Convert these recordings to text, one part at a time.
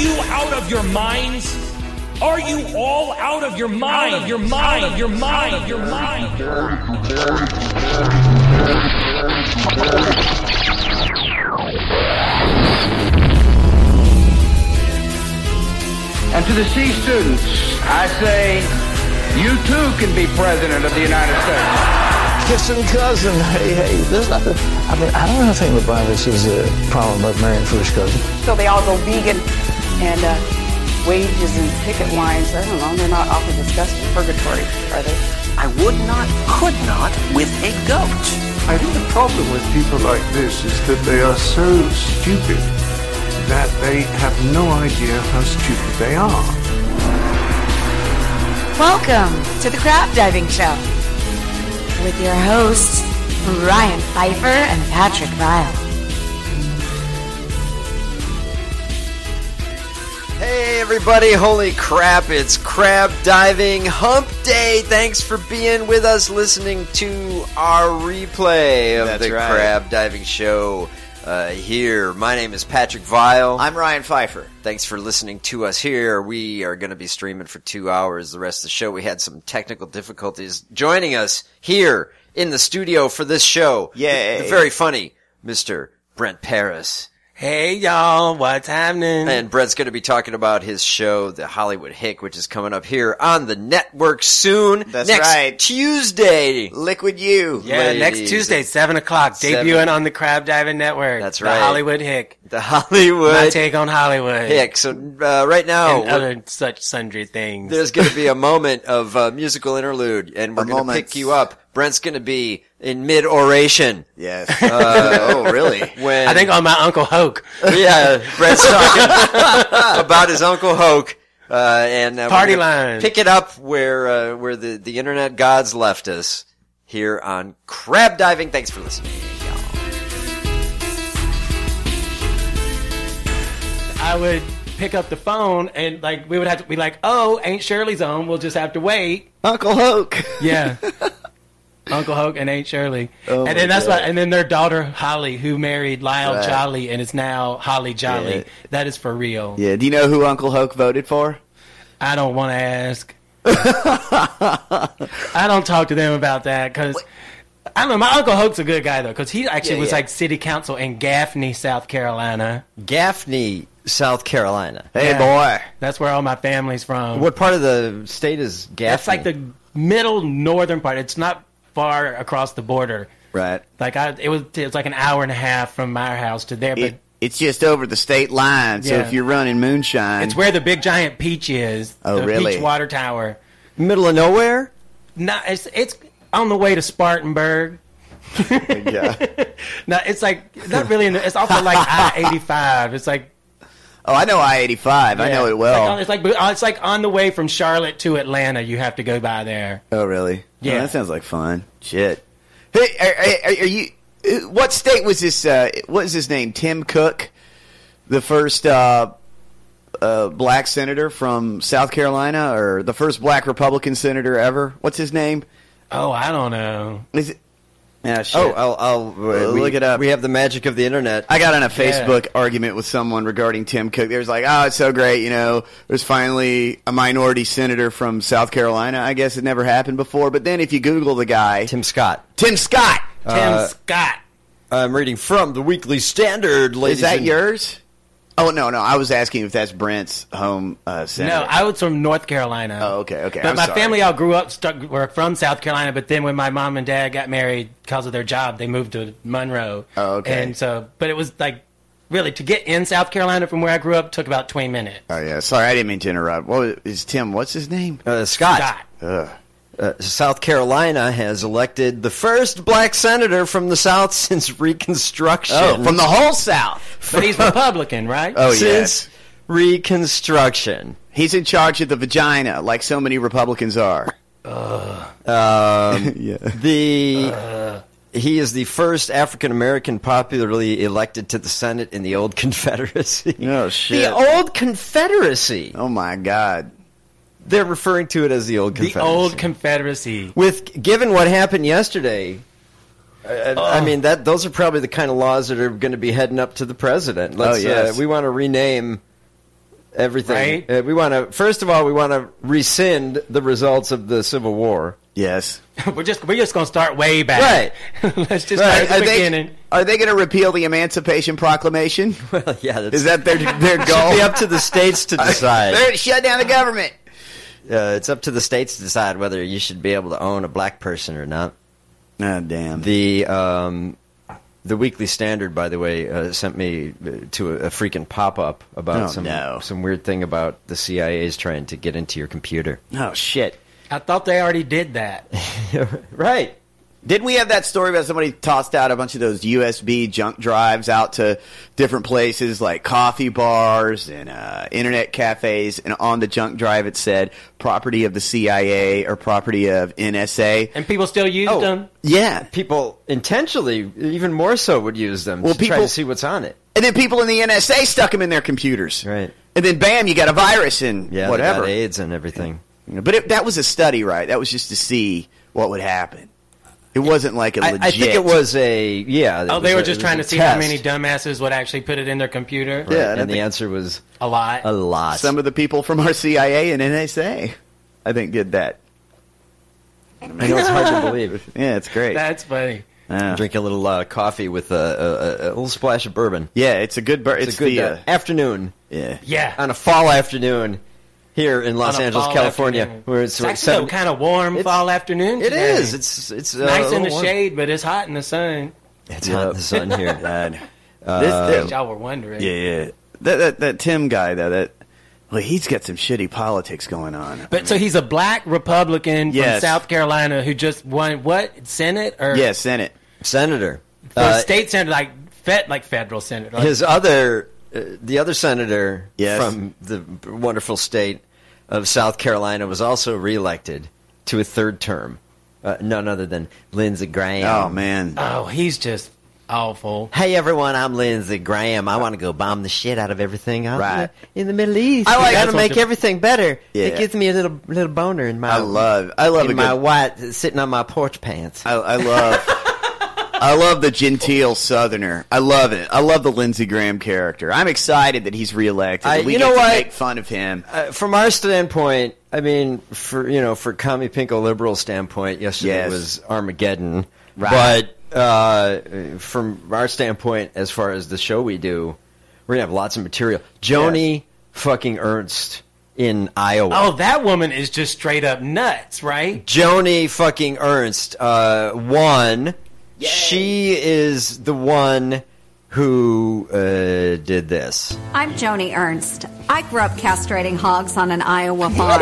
you out of your minds? Are you all out of your mind? Out of your mind? Out of your mind? Out of your mind? And to the C students, I say, you too can be president of the United States. Kissing cousin, hey, there's nothing. I mean, I don't know anything about this is a problem of marrying first cousin. So they all go vegan and wages and picket lines, I don't know, they're not awfully discussed in purgatory, are they? I would not, could not with a goat. I think the problem with people like this is that they are so stupid that they have no idea how stupid they are. Welcome to the Crab Diving Show with your hosts, Ryan Pfeiffer and Patrick Vile. Hey everybody, holy crap, it's Crab Diving Hump Day. Thanks for being with us, listening to our replay of the Crab Diving Show here. My name is Patrick Vile. I'm Ryan Pfeiffer. Thanks for listening to us here. We are going to be streaming for 2 hours. The rest of the show, we had some technical difficulties. Joining us here in the studio for this show, the very funny Mr. Brent Paris. Hey y'all, what's happening? And Brett's going to be talking about his show, The Hollywood Hick, which is coming up here on the network soon. That's next right. Tuesday. Liquid You. Yeah, ladies. next Tuesday, 7 o'clock, debuting on the Crab Diving Network. That's right. The Hollywood Hick. The Hollywood My take on Hollywood. Hick. So right now, and other such sundry things. there's going to be a moment of musical interlude, and we're going to pick you up. Brent's going to be in mid-oration. Yes. Oh, really? When I think on my Uncle Hoke. Yeah, Brent's talking about his Uncle Hoke. And Party line. Pick it up where the internet gods left us here on Crab Diving. Thanks for listening, y'all. I would pick up the phone and we would have to be like, oh, ain't Shirley's on. We'll just have to wait. Uncle Hoke. Yeah. Uncle Hoke and Aunt Shirley. Oh and then and then their daughter Holly, who married Lyle Jolly and is now Holly Jolly. Yeah. That is for real. Yeah. Do you know who Uncle Hoke voted for? I don't want to ask. I don't talk to them about that because I don't know. My Uncle Hoke's a good guy though, because he actually was like city council in Gaffney, South Carolina. Gaffney, South Carolina. Hey, boy. That's where all my family's from. What part of the state is Gaffney? That's like the middle northern part. It's not far across the border. Right. It was like an hour and a half from my house to there, but it's just over the state line, so if you're running moonshine... It's where the big giant peach is. Oh, the really? Peach Water Tower. Middle of nowhere? No, it's on the way to Spartanburg. Yeah. No, it's like, not really, it's off of like I-85. It's like... Oh, I know I-85. Yeah. I know it well. It's like on the way from Charlotte to Atlanta. You have to go by there. Oh, really? Yeah. Oh, that sounds like fun. Shit. Hey, are you... What state was this? What is his name? Tim Cook, the first black senator from South Carolina, or the first black Republican senator ever? What's his name? Oh, I don't know. Is it? Yeah, shit. Oh, I'll look it up. We have the magic of the internet. I got in a Facebook argument with someone regarding Tim Cook. They was like, "Oh, it's so great, there's finally a minority senator from South Carolina." I guess it never happened before. But then if you Google the guy, Tim Scott. Tim Scott. I'm reading from the Weekly Standard, ladies. Is that yours? Oh, no. I was asking if that's Brent's home senator. No, I was from North Carolina. Oh, okay. But my family all grew up, were from South Carolina, but then when my mom and dad got married because of their job, they moved to Monroe. Oh, okay. And so, but it was like, really, to get in South Carolina from where I grew up took about 20 minutes. Oh, yeah. Sorry, I didn't mean to interrupt. What's his name? Scott. South Carolina has elected the first black senator from the South since Reconstruction. Oh, from the whole South. But he's Republican, right? Oh, since Reconstruction. He's in charge of the vagina, like so many Republicans are. He is the first African-American popularly elected to the Senate in the old Confederacy. Oh, shit. The old Confederacy. Oh, my God. They're referring to it as the old Confederacy. The old Confederacy. Given what happened yesterday, I mean, those are probably the kind of laws that are going to be heading up to the president. We want to rename everything. Right? We want to, first of all, we want to rescind the results of the Civil War. Yes. We're just going to start way back. Right. Let's just start at the beginning. Are they going to repeal the Emancipation Proclamation? Well, yeah. Is that their goal? Should be up to the states to decide. They're shut down the government. It's up to the states to decide whether you should be able to own a black person or not. Oh, damn. The Weekly Standard, by the way, sent me to a freaking pop-up about some weird thing about the CIA's trying to get into your computer. Oh, shit. I thought they already did that. Right. Didn't we have that story about somebody tossed out a bunch of those USB junk drives out to different places like coffee bars and internet cafes, and on the junk drive it said property of the CIA or property of NSA? And people still used them? Yeah. People intentionally, even more so, would use them to try to see what's on it. And then people in the NSA stuck them in their computers. Right. And then, bam, you got a virus and whatever. They got AIDS and everything. But that was a study, right? That was just to see what would happen. It wasn't like a legit... I think it was a... they were just trying to see how many dumbasses would actually put it in their computer? Right. Yeah, and the answer was... A lot. A lot. Some of the people from our CIA and NSA, I think, did that. I know it's hard to believe. Yeah, it's great. That's funny. Drink a little coffee with a little splash of bourbon. Yeah, it's a good... It's a good afternoon. Yeah. On a fall afternoon... Here in Los Angeles, California, where it's actually kind of warm fall afternoon. It today. is. It's nice in the shade, but it's hot in the sun. It's hot in the sun here. Y'all were wondering. Yeah. That Tim guy though. He's got some shitty politics going on. But so he's a black Republican from South Carolina who just won what Senate or Senate senator, state senator like federal senator. His the other senator from the wonderful state of South Carolina was also reelected to a third term. None other than Lindsey Graham. Oh, man. Oh, he's just awful. Hey, everyone, I'm Lindsey Graham. I want to go bomb the shit out of everything out in the Middle East. That'll make everything better. Yeah. It gives me a little boner in my... I love my white, sitting on my porch pants. I love... I love the genteel Southerner. I love it. I love the Lindsey Graham character. I'm excited that he's reelected. We get to make fun of him. From our standpoint, I mean, for commie pinko liberal standpoint, yesterday was Armageddon. Right. But from our standpoint, as far as the show we do, we're gonna have lots of material. Joni fucking Ernst in Iowa. Oh, that woman is just straight up nuts, right? Joni fucking Ernst won. Yay. She is the one who did this. I'm Joni Ernst. I grew up castrating hogs on an Iowa farm.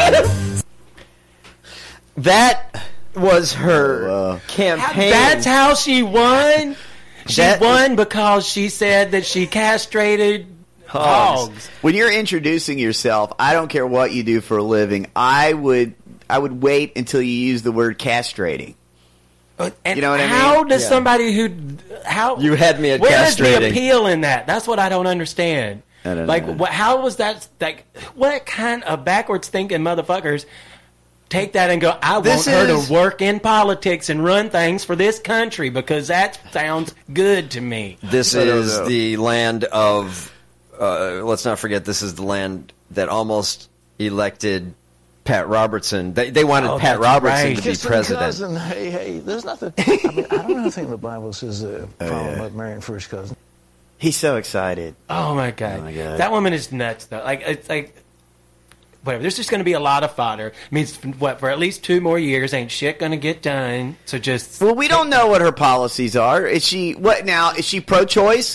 That was her campaign. That's how she won? She won because she said that she castrated hogs. When you're introducing yourself, I don't care what you do for a living, I would wait until you use the word castrating. And you know what I mean? How does somebody how you had me at where's castrating? The appeal in that? That's what I don't understand. I don't know. How was that? Like, what kind of backwards thinking motherfuckers take that and go? I want her to work in politics and run things for this country because that sounds good to me. This is the land of. Let's not forget, this is the land that almost elected Pat Robertson. They wanted Pat Robertson to be president. Cousin, hey, there's nothing. I mean, I don't know anything the Bible says a problem about marrying first cousin. He's so excited. Oh my god, that woman is nuts though. Like it's like whatever. There's just going to be a lot of fodder. It means for at least 2 more years, ain't shit going to get done. So just we don't know what her policies are. Is she Is she pro-choice?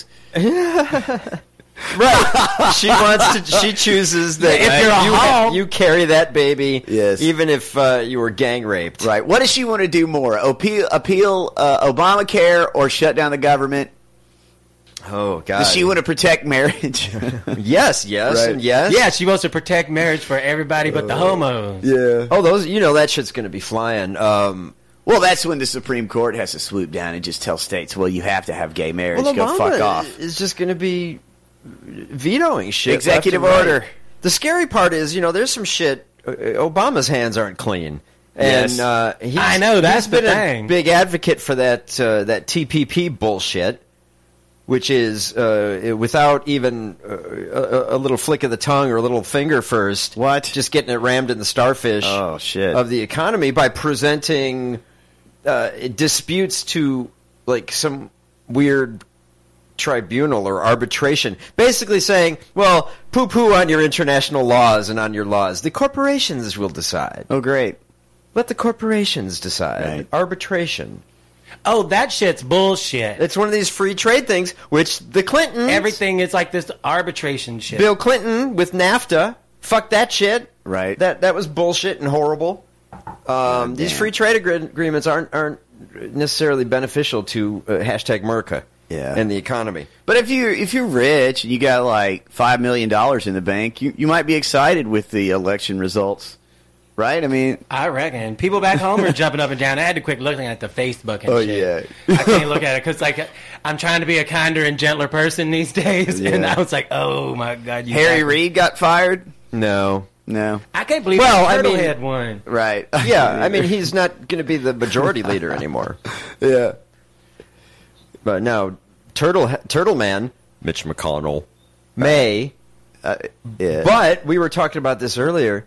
Right. She chooses that if you're a hog, you carry that baby, yes, even if you were gang raped. Right. What does she want to do more? Appeal Obamacare or shut down the government? Oh God. Does she want to protect marriage? Yes, right. And yes. Yeah, she wants to protect marriage for everybody but the homos. Yeah. Oh, those that shit's going to be flying. Well, that's when the Supreme Court has to swoop down and just tell states, well, you have to have gay marriage. Well, go fuck off. It's just going to be vetoing shit. Executive order. Right. The scary part is, there's some shit. Obama's hands aren't clean, and I know that's he's been the thing. A big advocate for that TPP bullshit. which is without even a little flick of the tongue or a little finger first. What? Just getting it rammed in the starfish of the economy by presenting disputes to like some weird tribunal or arbitration, basically saying, well, poo-poo on your international laws and on your laws. The corporations will decide. Oh, great. Let the corporations decide. Right. Arbitration. Oh, that shit's bullshit. It's one of these free trade things, which the Clintons... Everything is like this arbitration shit. Bill Clinton with NAFTA. Fuck that shit. Right. That was bullshit and horrible. These free trade agreements aren't necessarily beneficial to hashtag Merca. Yeah. And the economy. But if you're rich and you got like $5 million in the bank, you might be excited with the election results, right? I mean, I reckon people back home are jumping up and down. I had to quit looking at the Facebook and shit. Yeah. I can't look at it because like I'm trying to be a kinder and gentler person these days, and I was like, oh my god, Harry Reid got fired? No. I can't believe Turtlehead won. Right. Yeah, I mean he's not going to be the majority leader anymore. Yeah. But now, Turtle Man, Mitch McConnell, may. But we were talking about this earlier.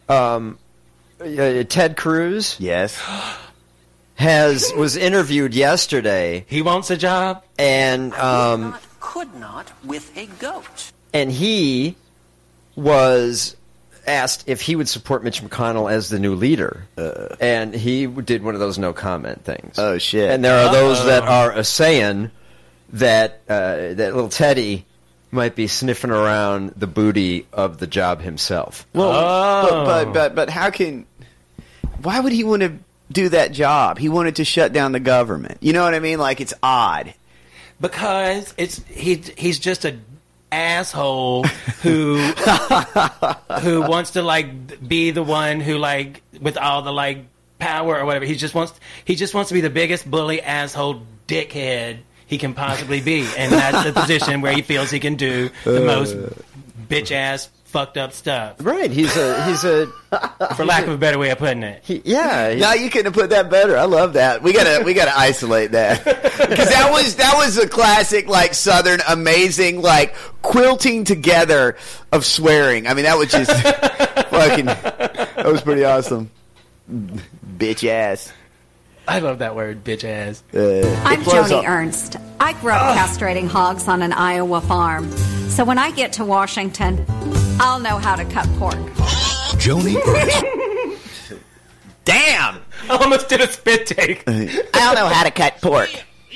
Ted Cruz, yes, was interviewed yesterday. He wants a job, and could not with a goat. And he was asked if he would support Mitch McConnell as the new leader, and he did one of those no comment things. Oh shit! And there are those that are saying that that little Teddy might be sniffing around the booty of the job himself. Well, but how can? Why would he want to do that job? He wanted to shut down the government. You know what I mean? Like it's odd because he's just a asshole who wants to like be the one who like with all the like power or whatever. He just wants to be the biggest bully asshole dickhead he can possibly be, and that's the position where he feels he can do the most bitch ass fucked up stuff. Right. He's a for lack of a better way of putting it. No, you couldn't have put that better. I love that. We gotta isolate that because that was a classic like Southern amazing like quilting together of swearing. I mean that was just fucking. That was pretty awesome. Bitch ass. I love that word, bitch ass. I'm Joni Ernst. I grew up castrating hogs on an Iowa farm. So when I get to Washington, I'll know how to cut pork. Joni Ernst. Damn! I almost did a spit take. I'll know how to cut pork.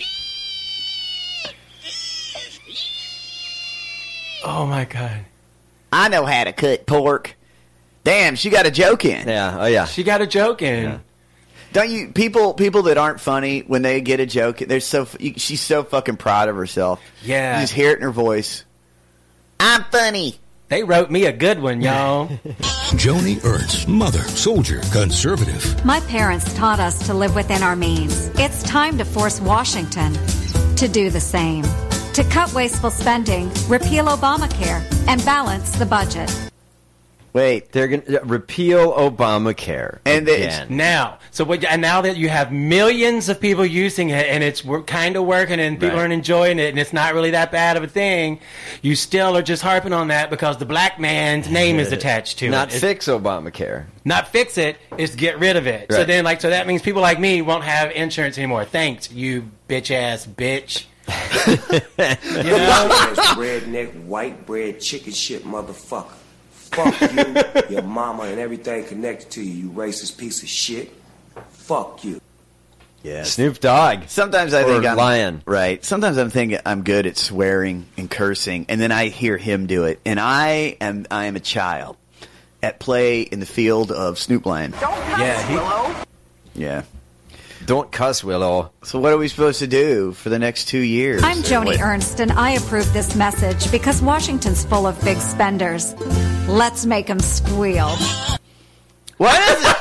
Oh my god. I know how to cut pork. Damn, she got a joke in. Yeah, oh yeah. She got a joke in. Yeah. Don't you people that aren't funny when they get a joke? She's so fucking proud of herself. Yeah, you just hear it in her voice. I'm funny. They wrote me a good one, y'all. Joni Ernst, mother, soldier, conservative. My parents taught us to live within our means. It's time to force Washington to do the same. To cut wasteful spending, repeal Obamacare, and balance the budget. Wait, they're going to repeal Obamacare again. Now that you have millions of people using it and it's kind of working and people are enjoying it and it's not really that bad of a thing, you still are just harping on that because the black man's name is attached to it. Not fix Obamacare. Not fix it, is get rid of it. Right. So that means people like me won't have insurance anymore. Thanks, you bitch-ass bitch. You know? Redneck, white bread, chicken shit motherfucker. Fuck you, your mama, and everything connected to you, you racist piece of shit. Fuck you. Yeah. Snoop Dogg. Sometimes I think I'm lying. Right. Sometimes I'm thinking I'm good at swearing and cursing, and then I hear him do it, and I am a child at play in the field of Snoop Lion. Don't cuss, Willow. Yeah. Don't cuss, Willow. So what are we supposed to do for the next 2 years? I'm Joni Ernst, and I approve this message because Washington's full of big spenders. Let's make them squeal. What is it?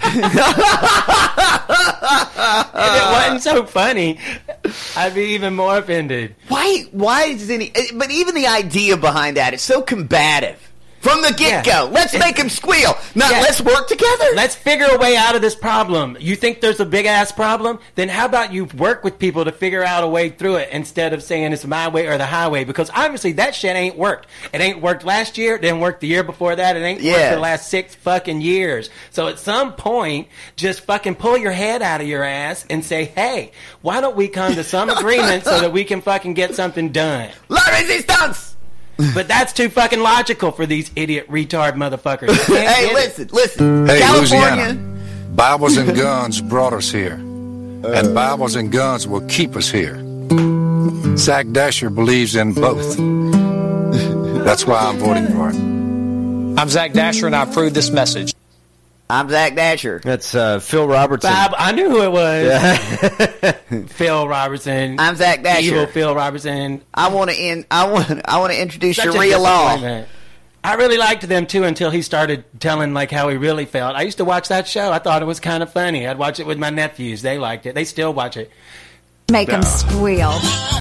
If it wasn't so funny, I'd be even more offended. Why does but even the idea behind that, it's so combative. From the get-go. Let's make them squeal. Let's work together. Let's figure a way out of this problem. You think there's a big-ass problem? Then how about you work with people to figure out a way through it instead of saying it's my way or the highway? Because obviously that shit ain't worked. It ain't worked last year. It didn't work the year before that. It ain't worked for the last 6 fucking years. So at some point, just fucking pull your head out of your ass and say, hey, why don't we come to some agreement so that we can fucking get something done? La resistance! But that's too fucking logical for these idiot retard motherfuckers. Hey, listen. Hey, California. Louisiana, Bibles and guns brought us here. And Bibles and guns will keep us here. Zach Dasher believes in both. That's why I'm voting for it. I'm Zach Dasher, and I approve this message. I'm Zach Dasher. That's Phil Robertson. Bob, I knew who it was. Yeah. Phil Robertson. I'm Zach Dasher. Evil Phil Robertson. I want to introduce Sharia law. I really liked them too until he started telling like how he really felt. I used to watch that show. I thought it was kind of funny. I'd watch it with my nephews. They liked it. They still watch it. Make them squeal.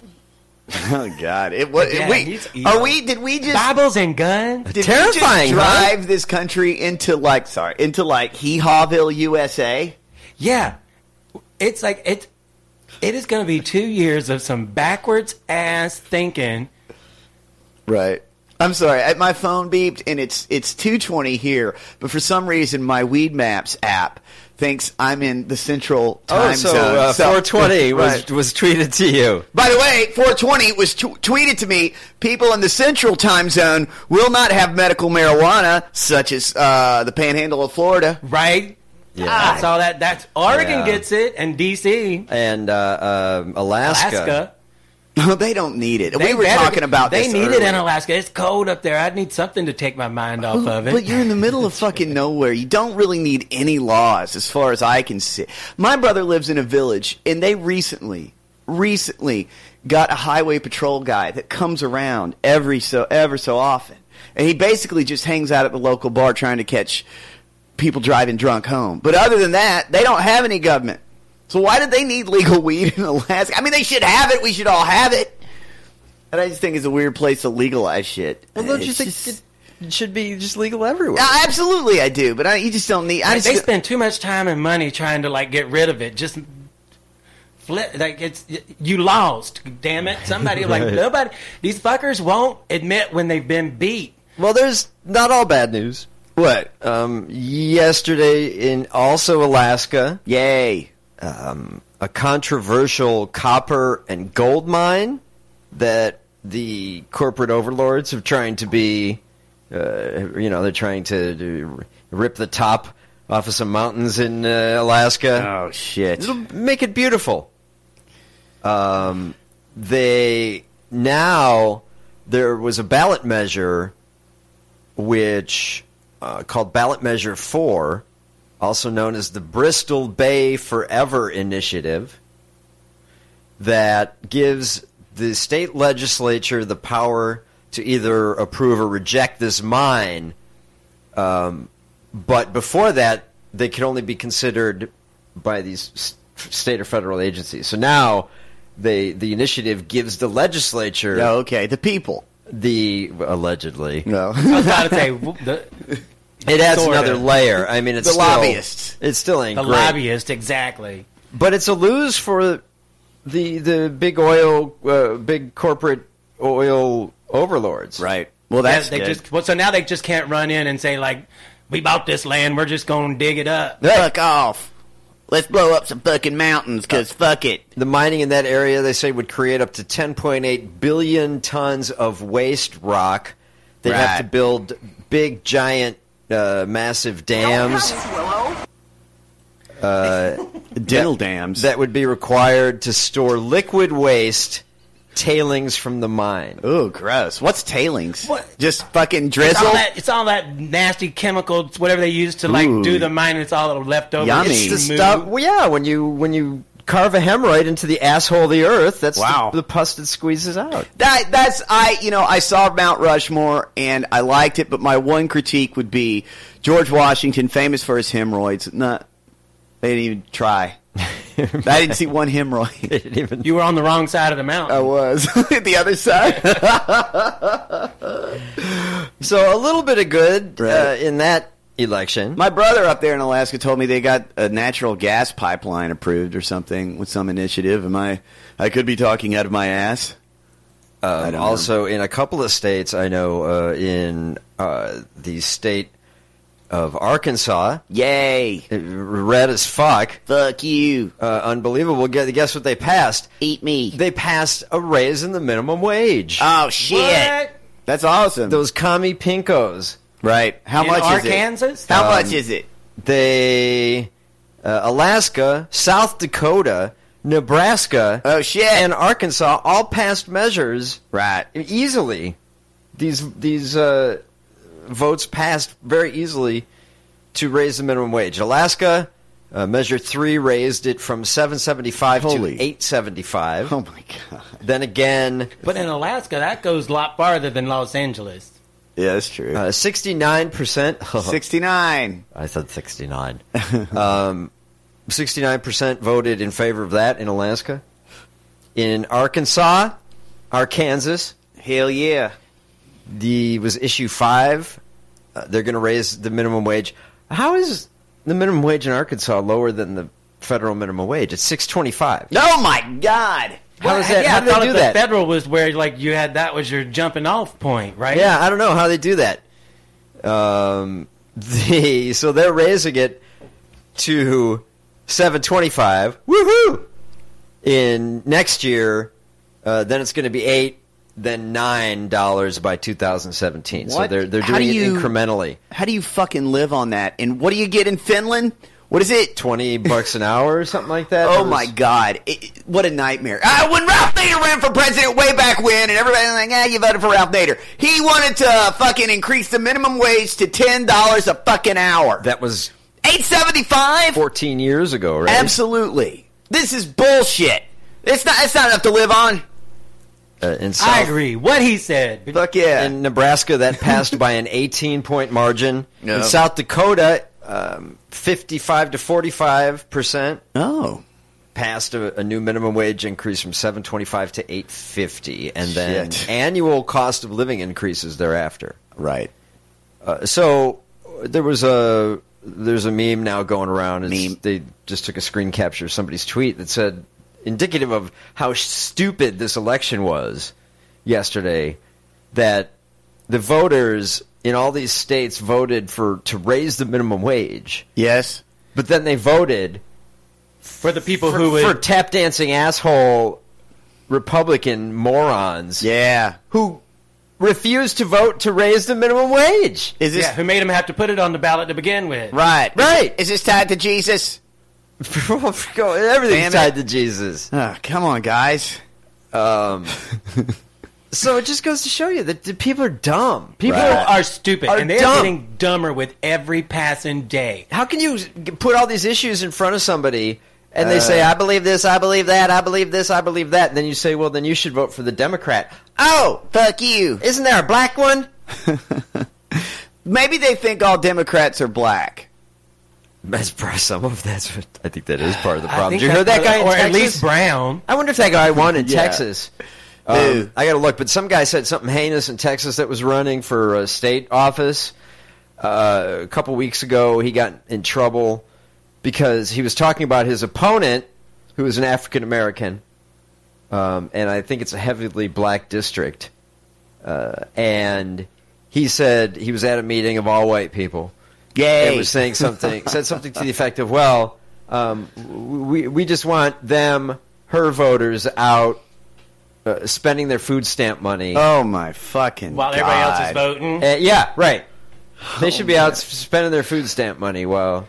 Oh God! Did we just Bibles and guns? Did terrifying? We just drive this country into Hee Hawville, USA? Yeah, it's like it is going to be 2 years of some backwards ass thinking. Right. I'm sorry. My phone beeped and it's 2:20 here, but for some reason my Weed Maps app thinks I'm in the central time zone. 420 was tweeted to you. By the way, 420 was tweeted to me. People in the central time zone will not have medical marijuana, such as the Panhandle of Florida. Right. Yeah. That's all that. That's Oregon gets it, and D.C. and Alaska. No, they don't need it. We were talking about this. They need it in Alaska. It's cold up there. I'd need something to take my mind off of it. But you're in the middle of fucking nowhere. You don't really need any laws as far as I can see. My brother lives in a village, and they recently got a highway patrol guy that comes around ever so often. And he basically just hangs out at the local bar trying to catch people driving drunk home. But other than that, they don't have any government. So why did they need legal weed in Alaska? I mean, they should have it. We should all have it. And I just think it's a weird place to legalize shit. Well, don't you think it should be just legal everywhere? Absolutely, I do. But you just don't need... They spend too much time and money trying to get rid of it. Just flip... you lost, damn it. Somebody nobody... These fuckers won't admit when they've been beat. Well, there's not all bad news. What? Yesterday in also Alaska... Yay. A controversial copper and gold mine that the corporate overlords are trying to be, they're trying to rip the top off of some mountains in Alaska. Oh, shit. It'll make it beautiful. There was a ballot measure which called Ballot Measure 4, also known as the Bristol Bay Forever Initiative, that gives the state legislature the power to either approve or reject this mine. But before that, they could only be considered by these state or federal agencies. So now the initiative gives the legislature... Oh, okay, the people. Allegedly. No. I was about to say... It adds another layer. I mean, it's the still, lobbyists. It still ain't the great. Lobbyists, exactly. But it's a lose for the big oil, big corporate oil overlords. Right. Well, that's good. So now they just can't run in and say, we bought this land, we're just going to dig it up. Fuck off. Let's blow up some fucking mountains, because fuck it. The mining in that area, they say, would create up to 10.8 billion tons of waste rock. They'd have to build big, giant... massive dams, dental dams that would be required to store liquid waste tailings from the mine. Oh, gross! What's tailings? What? Just fucking drizzle? It's all that nasty chemicals, whatever they use to do the mine. It's all left over. Yummy. It's the stuff. Well, yeah, when you carve a hemorrhoid into the asshole of the earth, that's the pus that squeezes out. I saw Mount Rushmore and I liked it, but my one critique would be George Washington, famous for his hemorrhoids. They didn't even try. I didn't see one hemorrhoid. You were on the wrong side of the mountain. I was. The other side? So a little bit of good in that election. My brother up there in Alaska told me they got a natural gas pipeline approved or something with some initiative. I could be talking out of my ass. Also, in a couple of states, I know in the state of Arkansas. Yay! Red as fuck. Fuck you. Unbelievable. Guess what they passed? Eat me. They passed a raise in the minimum wage. Oh, shit. What? That's awesome. Those commie pinkos. Right. How much is it? Arkansas? How much is it? They, Alaska, South Dakota, Nebraska, and Arkansas all passed measures easily. These votes passed very easily to raise the minimum wage. Alaska, Measure 3 raised it from $7.75 to $8.75. Oh my god! Then again, but in Alaska, that goes a lot farther than Los Angeles. Yeah, that's true. 69%. 69. I said 69. 69% voted in favor of that in Alaska. In Arkansas, hell yeah. Was issue 5. They're going to raise the minimum wage. How is the minimum wage in Arkansas lower than the federal minimum wage? It's $6.25. Oh my god! How is that? Yeah, how do they do that? The federal was where you had that was your jumping off point, right? Yeah, I don't know how they do that. So they're raising it to $7.25. Woohoo! In next year, then it's going to be $8, then $9 by 2017. What? So they're doing it incrementally. How do you fucking live on that? And what do you get in Finland? What is it? $20 an hour or something like that? Oh my god. What a nightmare. When Ralph Nader ran for president way back when, and everybody was like, you voted for Ralph Nader. He wanted to fucking increase the minimum wage to $10 a fucking hour. That was $8.75? 14 years ago, right? Absolutely. This is bullshit. It's not enough to live on. I agree. What he said. Fuck yeah. In Nebraska, that passed by an 18-point margin. Yep. In South Dakota, 55 to 45%. Oh. Passed a new minimum wage increase from $7.25 to $8.50, and then annual cost of living increases thereafter. Right. So there's a meme now going around. They just took a screen capture of somebody's tweet that said, indicative of how stupid this election was yesterday, that the voters in all these states voted to raise the minimum wage. Yes. But then they voted for the people for tap dancing asshole Republican morons. Yeah. Who refused to vote to raise the minimum wage. Who made them have to put it on the ballot to begin with. Right. Is this tied to Jesus? Everything's tied to Jesus. Oh, come on, guys. So it just goes to show you that the people are dumb. People are stupid, and they're getting dumber with every passing day. How can you put all these issues in front of somebody and they say, I believe this, I believe that, I believe this, I believe that, and then you say, well, then you should vote for the Democrat. Oh, fuck you. Isn't there a black one? Maybe they think all Democrats are black. That's some of I think that is part of the problem. Did you hear that guy in Texas? Or at least brown. I wonder if that guy won in Texas. I got to look, but some guy said something heinous in Texas that was running for a state office. A couple weeks ago, he got in trouble because he was talking about his opponent, who was an African American, and I think it's a heavily black district. And he said he was at a meeting of all white people. Yay! And was said something to the effect of, well, we just want her voters out spending their food stamp money. Oh my fucking While everybody else is voting? Yeah, right. They should be out spending their food stamp money while...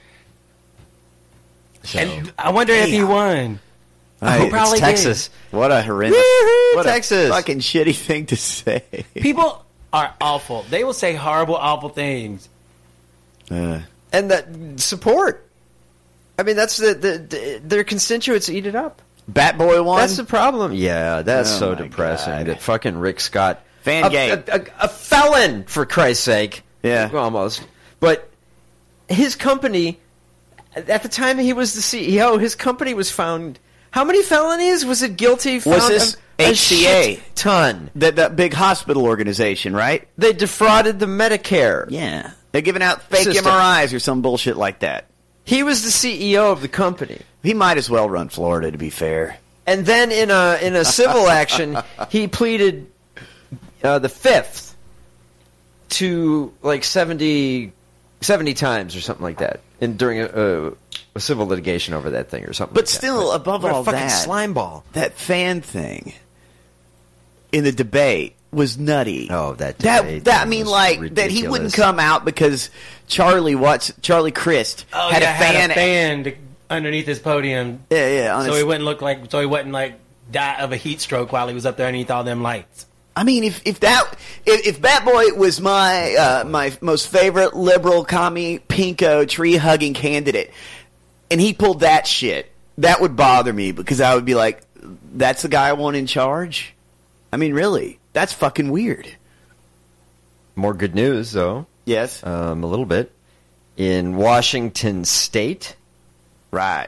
And I wonder if he won. It's Texas. What a horrendous... Woo-hoo, Texas. Fucking shitty thing to say. People are awful. They will say horrible, awful things. And that support. I mean, that's their constituents eat it up. Bat Boy won? That's the problem. Yeah, that's so depressing. God. That fucking Rick Scott. Fangate. A felon, for Christ's sake. Yeah. Almost. But his company, at the time he was the CEO, his company was found... How many felonies was it guilty? Was this HCA. Ton. That big hospital organization, right? They defrauded the Medicare. Yeah. They're giving out fake system. MRIs or some bullshit like that. He was the CEO of the company. He might as well run Florida, to be fair. And then in a civil action, he pleaded the fifth to like 70 times or something like that, and during a civil litigation over that thing or something. But like still, that. above what all a fucking that, slime ball. That fan thing in the debate was nutty. Oh, that I mean, like ridiculous. That he wouldn't come out because Charlie Crist had a fan underneath his podium. Yeah. He wouldn't die of a heat stroke while he was up there underneath all them lights. I mean, if Bat Boy was my most favorite liberal commie pinko tree hugging candidate, and he pulled that shit, that would bother me because I would be like, that's the guy I want in charge. I mean, really, that's fucking weird. More good news, though. Yes, a little bit in Washington State. Right.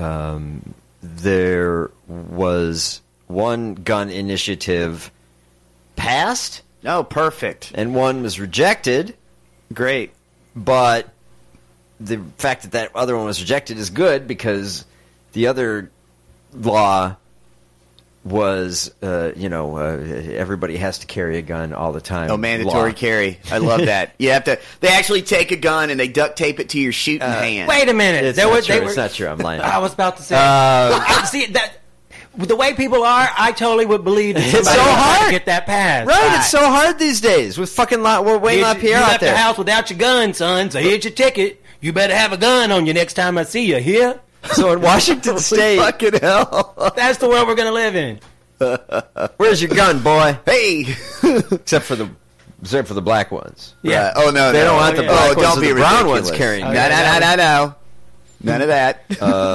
There was one gun initiative passed. Oh, perfect. And one was rejected. Great. But the fact that other one was rejected is good because the other law was, everybody has to carry a gun all the time. Oh, mandatory carry. I love that. You have to. They actually take a gun and they duct tape it to your shooting hand. Wait a minute. It's not true. I'm lying. I was about to say. See that. The way people are, I totally would believe that it's so hard to get that passed. Right, it's so hard these days with fucking Wayne LaPierre out there. You left the house without your gun, son. So here's your ticket. You better have a gun on you next time I see you. Here. So in Washington State, fucking hell, that's the world we're gonna live in. Where's your gun, boy? Hey, except for the black ones. Yeah. Right. Oh no, they don't want the black ones. Don't be the brown ones carrying. No. None of that.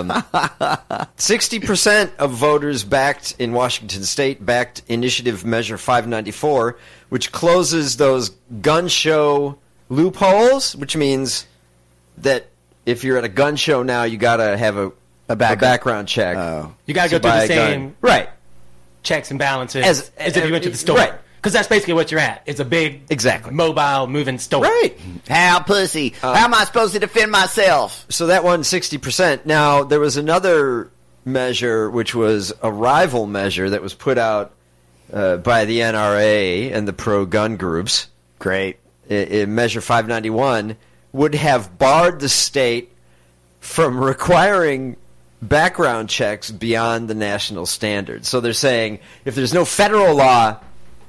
60% of voters in Washington State backed Initiative Measure 594, which closes those gun show loopholes, which means that if you're at a gun show now, you got to have a background check. Oh. You got to go through the same checks and balances as if you went to the store. Right. Because that's basically what you're at. It's a big, mobile, moving store. Right. How pussy? How am I supposed to defend myself? So that won 60%. Now, there was another measure, which was a rival measure that was put out by the NRA and the pro-gun groups. Great. Measure 591 would have barred the state from requiring background checks beyond the national standards. So they're saying if there's no federal law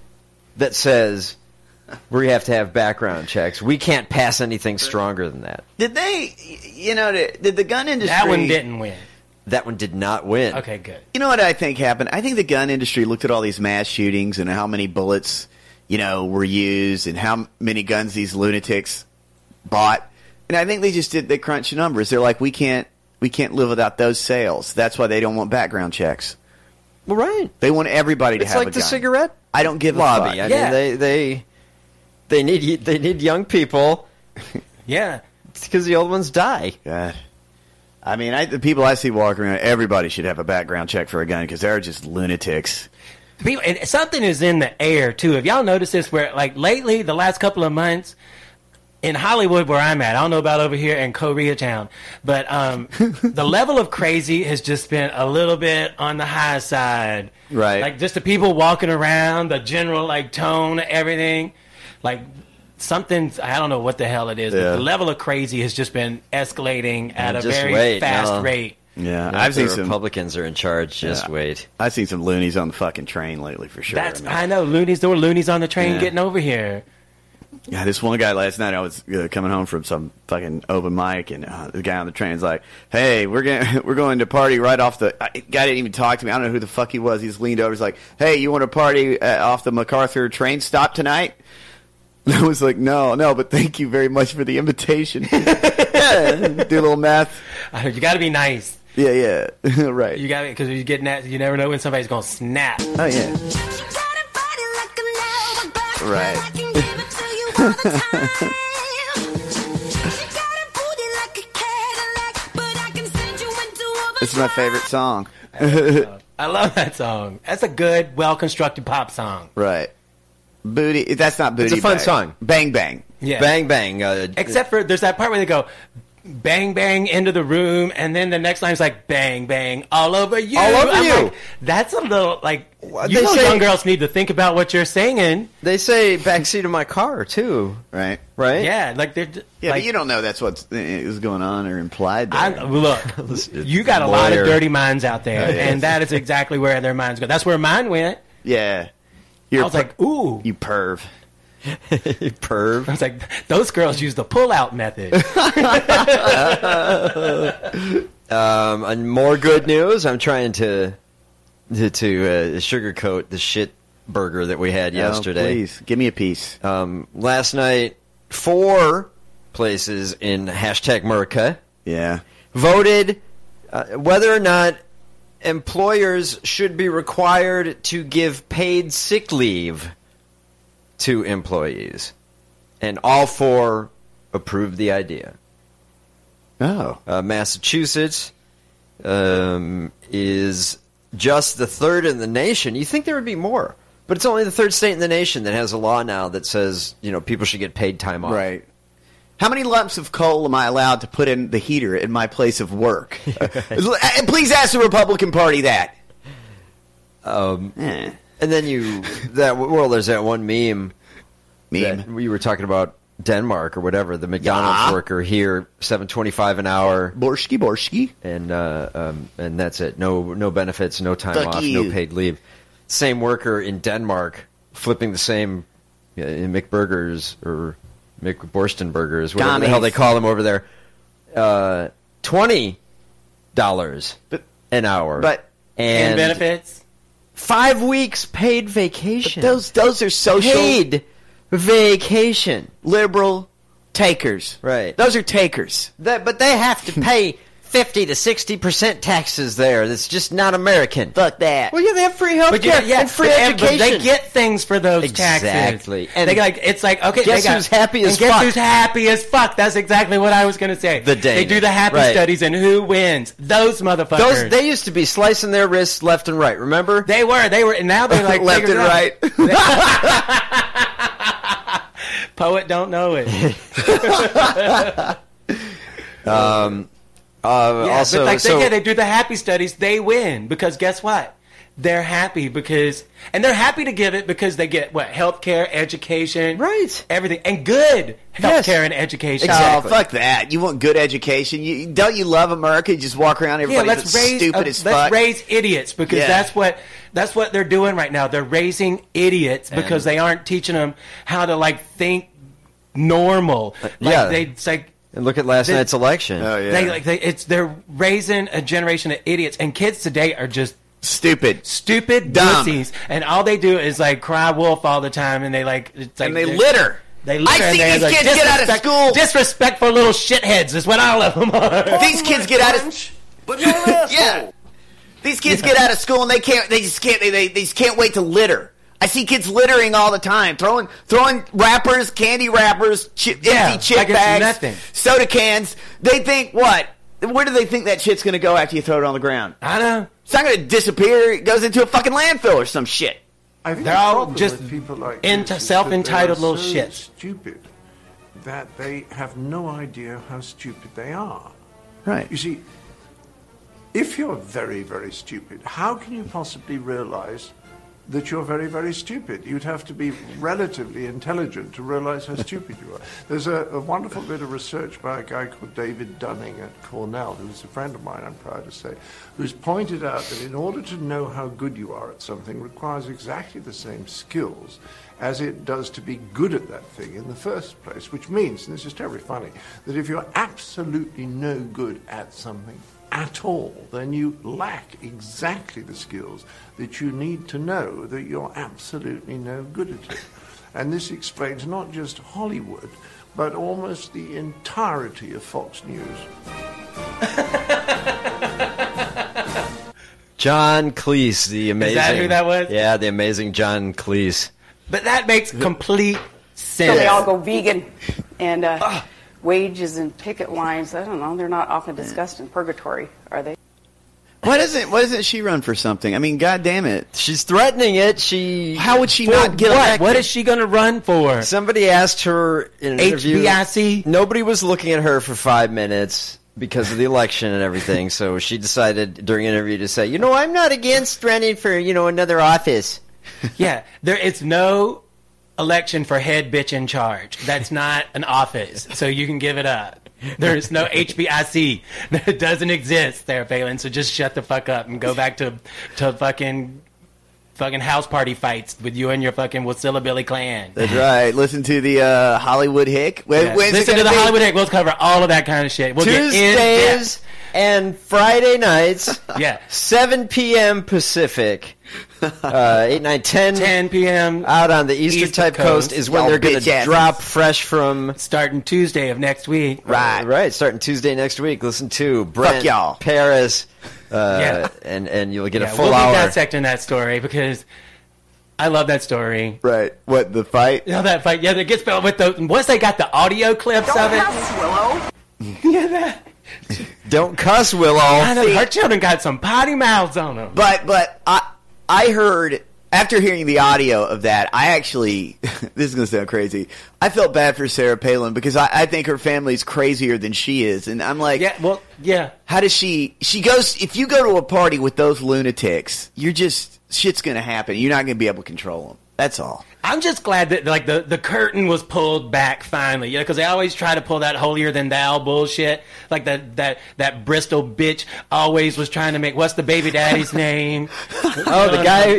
that says we have to have background checks, we can't pass anything stronger than that. Did they, did the gun industry... That one didn't win. That one did not win. Okay, good. You know what I think happened? I think the gun industry looked at all these mass shootings and how many bullets, were used and how many guns these lunatics bought. And I think they crunched numbers. They're like, we can't live without those sales. That's why they don't want background checks. Well, right. They want everybody to have a gun. It's like the cigarette I don't give lobby. a fuck. I mean, they need young people. Yeah. Because the old ones die. God. I mean, the people I see walking around, everybody should have a background check for a gun because they're just lunatics. And something is in the air, too. Have y'all noticed this where, lately, the last couple of months, in Hollywood, where I'm at, I don't know about over here in Koreatown, but the level of crazy has just been a little bit on the high side. Right. Just the people walking around, the general, tone, everything. Something's, I don't know what the hell it is, but the level of crazy has just been escalating at a very fast rate. Yeah, I've seen some Republicans are in charge. Just wait. I've seen some loonies on the fucking train lately for sure. I know loonies. There were loonies on the train getting over here. Yeah, this one guy last night, I was coming home from some fucking open mic, and the guy on the train's like, "Hey, we're going to party right off the." Guy didn't even talk to me. I don't know who the fuck he was. He just leaned over. He's like, "Hey, you want to party off the MacArthur train stop tonight?" And I was like, "No, but thank you very much for the invitation." Yeah, do a little math. You got to be nice. Yeah, right. You got it because you get you never know when somebody's gonna snap. Oh yeah. Right. This is my favorite song. I love that song. That's a good, well-constructed pop song. Right. Booty. That's not Booty. It's a fun Bang. song. Bang Bang. Yeah. Bang Bang. Except for there's that part where they go bang bang into the room, and then the next line is like bang bang all over you. All over you. Like, that's a little like They say- young girls need to think about what you're singing. They say backseat of my car too, Right. right? Yeah, like they're Yeah, like, but you don't know that's what is going on or implied there. look, you got a lot of dirty minds out there, and that is exactly where their minds go. That's where mine went. Yeah. I was like, ooh. You perv. You perv. I was like, those girls use the pull-out method. And more good news. I'm trying to sugarcoat the shit burger that we had yesterday. Please, give me a piece. Last night, 4 places in #Merca voted whether or not employers should be required to give paid sick leave to employees. And all 4 approved the idea. Oh. Massachusetts is just the 3rd in the nation. You think there would be more, but it's only the 3rd state in the nation that has a law now that says, people should get paid time off. Right. How many lumps of coal am I allowed to put in the heater in my place of work? Please ask the Republican Party that. And then there's that one meme that we were talking about Denmark or whatever, the McDonald's worker here, $7.25 an hour, borsky, and that's it. No benefits, no time Fuck off, you. no paid leave. Same worker in Denmark flipping the same McBurgers or McBorstenburgers, whatever the hell they call them over there. $20 an hour, and benefits. 5 weeks paid vacation. But those are social paid vacation. Liberal takers. Right. Those are takers. But they have to pay 50 to 60% taxes there. That's just not American. Fuck that. Well, yeah, they have free health care and free But education. they get things for those taxes. Exactly. And it's like, okay, guess who's happy as guess fuck? who's happy as fuck? That's exactly what I was going to say. The Danish. They do the happy Right. studies, and who wins? Those motherfuckers. They used to be slicing their wrists left and right, remember? They were, and now they're like left and right. Poet don't know it. Also, they do the happy studies. They win because guess what? They're happy and they're happy to give it because they get healthcare, education, right? Everything and good healthcare and education. Exactly. Oh, fuck that! You want good education? Don't you love America? You just walk around, everybody's stupid as fuck. Let's raise idiots because that's what they're doing right now. They're raising idiots because they aren't teaching them how to think normal. And look at last night's election. Oh yeah. They're raising a generation of idiots, and kids today are just stupid, dumb, pussies, and all they do is cry wolf all the time, and they litter. They litter. I see these kids get out of school. Disrespectful little shitheads is what all of them are. These kids get out of but you're an asshole. yeah. These kids get out of school and they just can't wait to litter. I see kids littering all the time, throwing wrappers, candy wrappers, empty chip bags, soda cans. They think what? Where do they think that shit's going to go after you throw it on the ground? I know. It's not going to disappear. It goes into a fucking landfill or some shit. I think they're the all problem just with people like self-entitled little so shits. Stupid that they have no idea how stupid they are. Right. You see, if you're very, very stupid, how can you possibly realize that you're very, very stupid? You'd have to be relatively intelligent to realize how stupid you are. There's a wonderful bit of research by a guy called David Dunning at Cornell, who's a friend of mine, I'm proud to say, who's pointed out that in order to know how good you are at something requires exactly the same skills as it does to be good at that thing in the first place, which means, and this is terribly funny, that if you're absolutely no good at something at all, then you lack exactly the skills that you need to know that you're absolutely no good at it. And this explains not just Hollywood, but almost the entirety of Fox News. John Cleese, the amazing... Is that who that was? Yeah, the amazing John Cleese. But that makes complete sense. So they all go vegan and wages and picket lines. I don't know. They're not often discussed in purgatory, are they? Why doesn't she run for something? I mean, God damn it. She's threatening it. How would she not get elected? What is she going to run for? Somebody asked her in an interview. HBIC? Nobody was looking at her for 5 minutes because of the election and everything, so she decided during an interview to say, I'm not against running for, another office. Yeah, it's no election for head bitch in charge. That's not an office, so you can give it up. There's no HBIC. That doesn't exist, Sarah Palin, so just shut the fuck up and go back to fucking house party fights with you and your fucking Wasilla Billy clan. That's right. Listen to the Hollywood Hick. Listen to the Hollywood Hick. We'll cover all of that kind of shit. We'll Tuesdays and Friday nights. Yeah. 7 p.m. Pacific. 8, 9, 10 p.m. out on the Eastern type coast is when they're going to drop fresh from starting Tuesday of next week. Right. Starting Tuesday next week. Listen to Brent, Paris, and you'll get a full hour. We'll be dissecting that story because I love that story. Right. What, the fight? That fight. Yeah, that gets with the once they got the audio clips of it. Willow. Yeah, Don't cuss, Willow. I know, her children got some potty mouths on them. But I heard, after hearing the audio of that, I actually, this is going to sound crazy, I felt bad for Sarah Palin because I think her family's crazier than she is. And I'm like, how does she goes, if you go to a party with those lunatics, shit's going to happen. You're not going to be able to control them. That's all. I'm just glad that the curtain was pulled back finally, because they always try to pull that holier than thou bullshit. Like that Bristol bitch always was trying to make, what's the baby daddy's name? The guy,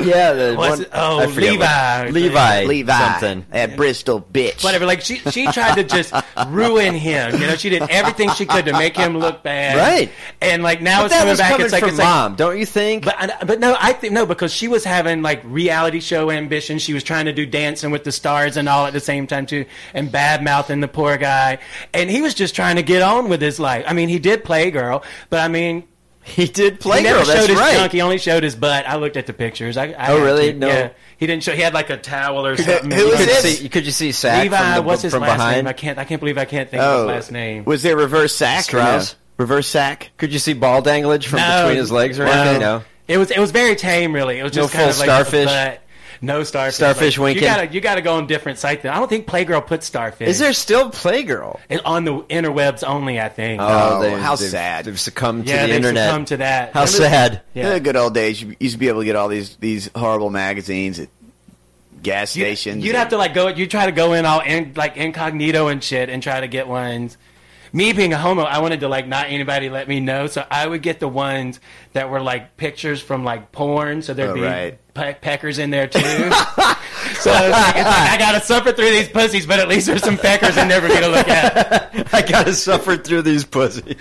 Levi something. That Bristol bitch. Whatever. Like she tried to just ruin him. She did everything she could to make him look bad. Right. And like now it's coming back. It's like mom, don't you think? But no, I think no, because she was having like reality show ambitions. She was trying to do Dancing with the Stars and all at the same time too, and bad mouthing the poor guy, and he was just trying to get on with his life. I mean, he did Playgirl, but I mean, he did Playgirl. He never That's showed his right. Junk. He only showed his butt. I looked at the pictures. Oh really? No. Yeah. He didn't show. He had like a towel or something. Who is this? Could you see Sack Levi? What's his from last behind? name? I can't believe I can't think of his last name. Was there reverse Sack? Strauss? Reverse Sack? Could you see ball danglage from between his legs or anything? No. It was very tame, really. It was just no kind full of like starfish. No starfish. Starfish winking. You gotta go on different sites. I don't think Playgirl put starfish. Is there still Playgirl? On the interwebs only, I think. Oh, how sad. They've succumbed to Yeah, the they've internet. succumbed to that. How sad. In the good old days, you used to be able to get all these horrible magazines at gas stations. You'd have to like go. You try to go in all incognito and shit and try to get ones. Me being a homo, I wanted to like not anybody let me know, so I would get the ones that were like pictures from like porn, so there'd be peckers in there too. So it's like, I gotta suffer through these pussies, but at least there's some peckers I'm never gonna look at. I gotta suffer through these pussies.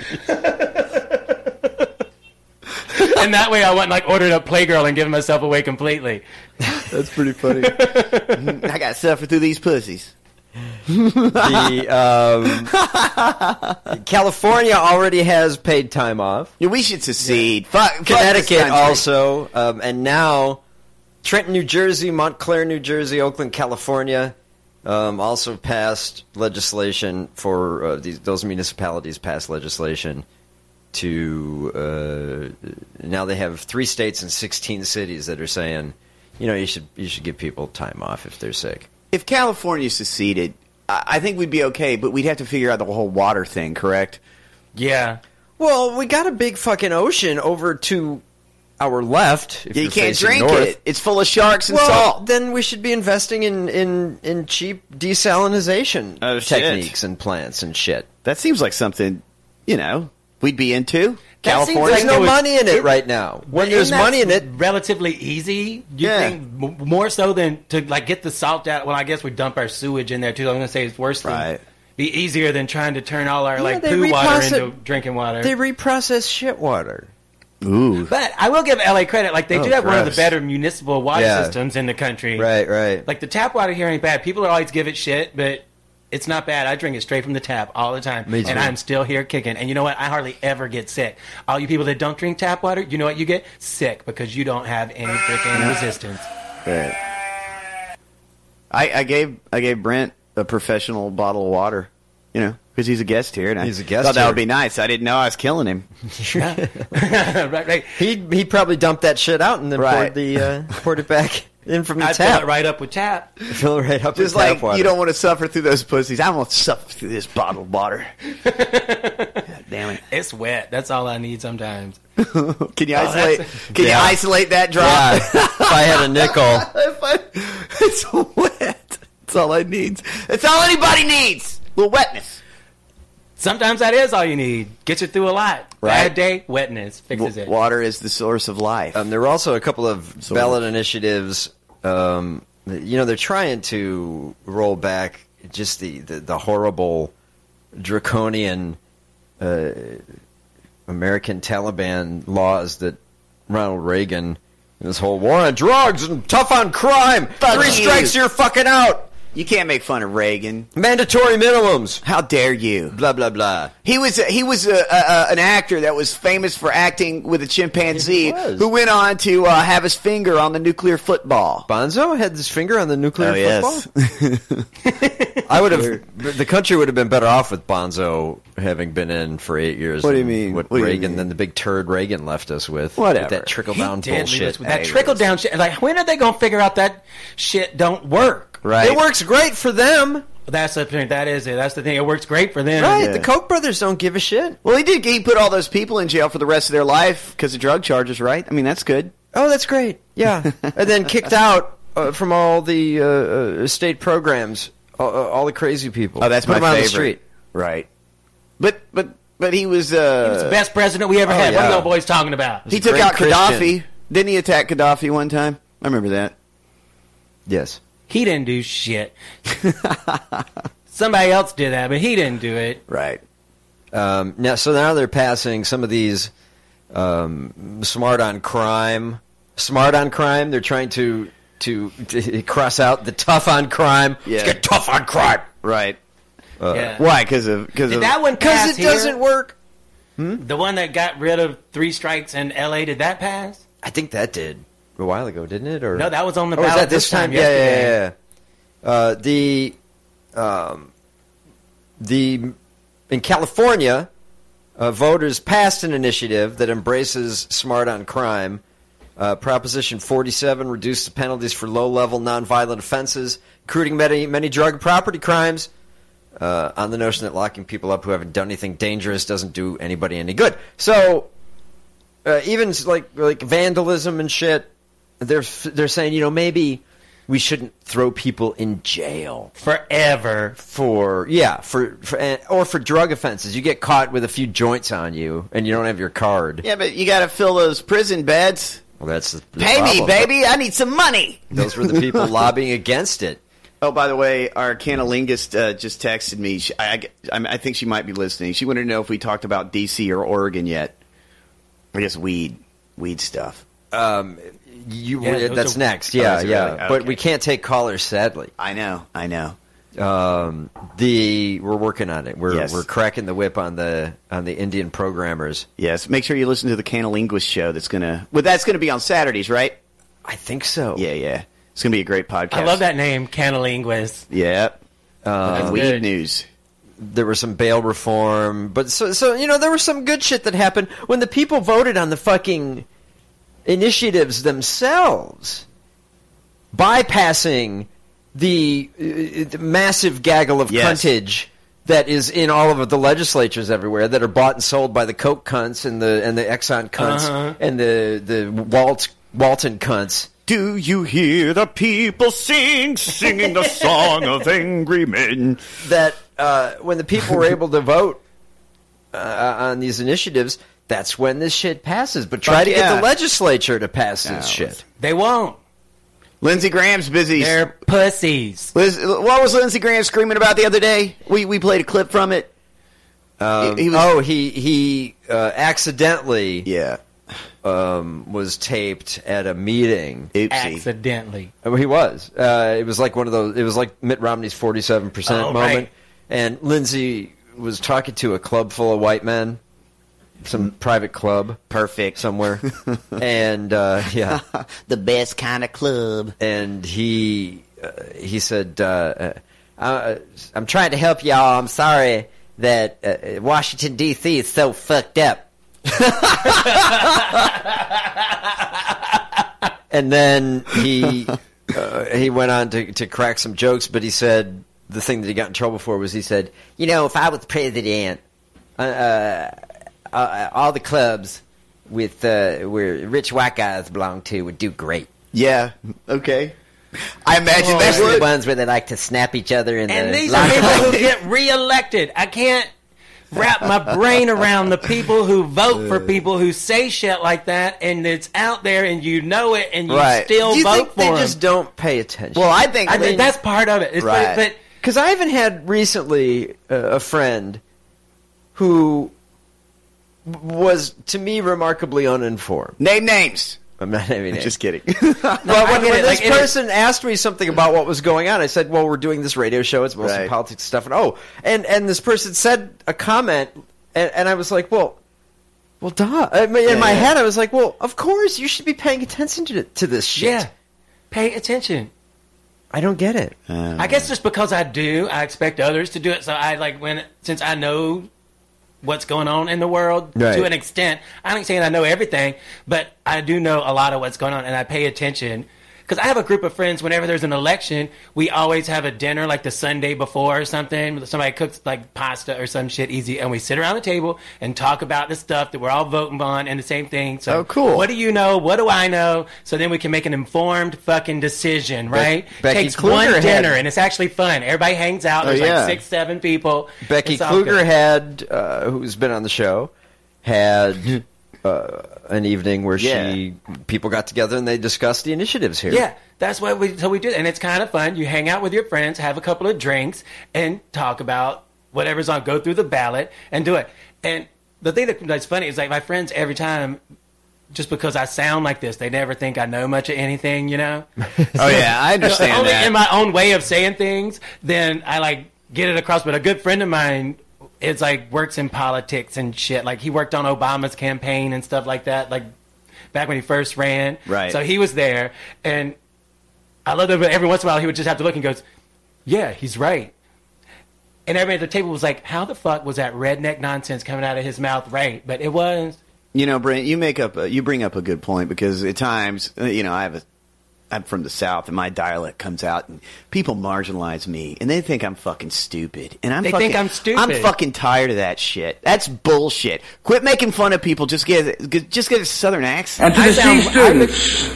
And that way I went and like ordered a Playgirl and given myself away completely. That's pretty funny. I gotta suffer through these pussies. California already has paid time off. Yeah, we should secede. Fuck Connecticut also, and now Trenton, New Jersey, Montclair, New Jersey, Oakland, California, also passed legislation for those municipalities passed legislation to now they have 3 states and 16 cities that are saying, you should give people time off if they're sick. If California seceded, I think we'd be okay, but we'd have to figure out the whole water thing, correct? Yeah. Well, we got a big fucking ocean over to our left. If you can't drink north. it. It's full of sharks and salt. Then we should be investing in cheap desalinization techniques and plants and shit. That seems like something, we'd be into. California. There's no money in it right now. When there's money in it, relatively easy. You think more so than to like get the salt out. Well, I guess we dump our sewage in there too. I'm going to say it's worse than be easier than trying to turn all our poo water into drinking water. They reprocess shit water. Ooh. But I will give LA credit. Like they do have one of the better municipal water systems in the country. Right. Like the tap water here ain't bad. People always give it shit, but it's not bad. I drink it straight from the tap all the time. Me too. And I'm still here kicking. And you know what? I hardly ever get sick. All you people that don't drink tap water, you know what you get? Sick, because you don't have any freaking resistance. Right. I gave Brent a professional bottle of water. You know, because he's a guest here, and he's a guest thought that here. would be nice. I didn't know I was killing him. right. He probably dumped that shit out and then poured it back in from the I'd tap. fill it right up with tap. Fill it right up Just with like tap water. you don't want to suffer through those pussies. I want to suffer through this bottled water. God damn it! It's wet. That's all I need sometimes. Can you isolate? Can you isolate that drop? Yeah, if I had a nickel. It's wet. That's all I need. That's all anybody needs. A little wetness. Sometimes that is all you need. Gets you through a lot. Right. Bad day, wetness fixes it. Water is the source of life. There were also a couple of ballot initiatives. They're trying to roll back just the horrible, draconian American Taliban laws that Ronald Reagan, this whole war on drugs and tough on crime, 3 strikes you're fucking out. You can't make fun of Reagan. Mandatory minimums. How dare you? Blah blah blah. He was an actor that was famous for acting with a chimpanzee who went on to have his finger on the nuclear football. Bonzo had his finger on the nuclear football? Yes. I would have. The country would have been better off with Bonzo having been in for 8 years. What do you mean? What do you Reagan, mean? then the big turd Reagan left us with. Whatever. With that trickle down He did leave bullshit. us with that trickle down shit. Like, when are they going to figure out that shit don't work? Right. It works great for them. That's the thing. That is it. That's the thing. It works great for them. Right. Yeah. The Koch brothers don't give a shit. Well, he did. He put all those people in jail for the rest of their life because of drug charges, right? I mean, that's good. Oh, that's great. Yeah. And then kicked out from all the state programs, all the crazy people. Oh, that's Put my them on favorite. the street. Right. But he was. He was the best president we ever had. What are those boys talking about? He took great out Gaddafi. Christian. Didn't he attack Gaddafi one time? I remember that. Yes. He didn't do shit. Somebody else did that, but he didn't do it. Right. Now they're passing some of these smart on crime. They're trying to cross out the tough on crime. Yeah. Let's get tough on crime. Right. Yeah. Why? Because Did that one pass Because it doesn't work. The one that got rid of 3 strikes in L.A., did that pass? I think that did a while ago, didn't it? Or No, that was on the was ballot that this time? yesterday. Yeah. In California, voters passed an initiative that embraces smart on crime. Proposition 47 reduced the penalties for low-level nonviolent offenses, including many drug and property crimes, on the notion that locking people up who haven't done anything dangerous doesn't do anybody any good. So even like vandalism and shit, they're saying, maybe we shouldn't throw people in jail Forever. for drug offenses. You get caught with a few joints on you and you don't have your card. Yeah, but you got to fill those prison beds. Well, that's the Pay me, problem. baby. I need some money. Those were the people lobbying against it. Oh, by the way, our canalinguist just texted me. I think she might be listening. She wanted to know if we talked about D.C. or Oregon yet. I guess weed stuff. That's next. Yeah, Oh, is it yeah. really? But Okay. we can't take callers, sadly. I know. We're working on it. Yes. We're cracking the whip on the Indian programmers. Yes. Make sure you listen to the Canalinguist show. That's gonna be on Saturdays, right? I think so. Yeah. It's gonna be a great podcast. I love that name, Canalinguist. Yeah. Weed good. news. There was some bail reform, but so there was some good shit that happened when the people voted on the fucking initiatives themselves, bypassing the massive gaggle of cuntage that is in all of the legislatures everywhere that are bought and sold by the Koch cunts and the Exxon cunts and the Walton cunts. Do you hear the people singing the song of angry men? That when the people were able to vote on these initiatives, that's when this shit passes. But try to get the legislature to pass this shit. They won't. Lindsey Graham's busy. They're pussies. What was Lindsey Graham screaming about the other day? We played a clip from it. He accidentally was taped at a meeting. Oopsie. Accidentally. He was. It was like one of those. It was like Mitt Romney's 47% moment. Right. And Lindsey was talking to a club full of white men, some private club, perfect somewhere, and the best kind of club. And he said, I'm trying to help y'all. I'm sorry that Washington, D.C. is so fucked up. And then he went on to crack some jokes, but he said the thing that he got in trouble for was he said, if I was president, all the clubs with where rich white guys belong to would do great. Yeah, okay. I imagine that's the ones where they like to snap each other in and the these are people who get reelected. I can't wrap my brain around the people who vote for people who say shit like that, and it's out there, and you know it, and you still Do you vote think for they them. just don't pay attention? Well, I think that's part of it. It's but because I even had recently a friend who was, to me, remarkably uninformed. Name names. I'm not naming names. Just kidding. But when this person asked me something about what was going on, I said, well, we're doing this radio show. It's mostly politics stuff. And and this person said a comment, and I was like, well, duh. In my head, I was like, well, of course, you should be paying attention to this shit. Yeah, pay attention. I don't get it. I guess just because I do, I expect others to do it. So since I know what's going on in the world to an extent. I ain't saying I know everything, but I do know a lot of what's going on, and I pay attention. Because I have a group of friends, whenever there's an election, we always have a dinner like the Sunday before or something. Somebody cooks like pasta or some shit easy, and we sit around the table and talk about the stuff that we're all voting on and the same thing. So, cool. What do you know? What do I know? So then we can make an informed fucking decision, right? Becky Takes Kluger one dinner, and it's actually fun. Everybody hangs out. There's like 6-7 people. Becky Kluger had, who's been on the show, had... an evening where people got together and they discussed the initiatives here. Yeah, that's what we do, and it's kind of fun. You hang out with your friends, have a couple of drinks, and talk about whatever's on. Go through the ballot and do it. And the thing that's funny is like my friends every time, just because I sound like this, they never think I know much of anything. Oh yeah, I understand only that. in my own way of saying things, then I get it across. But a good friend of mine. It's like works in politics and shit. Like he worked on Obama's campaign and stuff like that. Like back when he first ran. Right. So he was there, and I love that. But every once in a while, he would just have to look and goes, "Yeah, he's right." And everybody at the table was like, "How the fuck was that redneck nonsense coming out of his mouth?" Right, but it was. Brent, you bring up a good point because at times, I'm from the South, and my dialect comes out, and people marginalize me, and they think I'm fucking stupid. And they think I'm stupid. I'm fucking tired of that shit. That's bullshit. Quit making fun of people. Just get a Southern accent. And to the C students.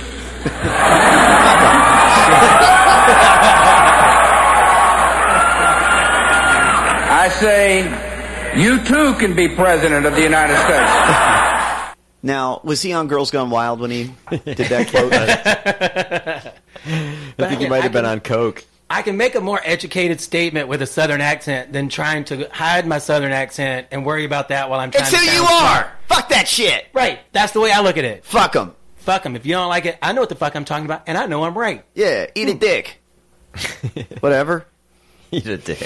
I say, you too can be president of the United States. Now, was he on Girls Gone Wild when he did that quote? I think he might have been on coke. I can make a more educated statement with a Southern accent than trying to hide my Southern accent and worry about that while I'm trying to It's who you are! Fuck that shit! Right. That's the way I look at it. Fuck them. Fuck them. If you don't like it, I know what the fuck I'm talking about, and I know I'm right. Yeah, eat a dick. Whatever. Eat a dick.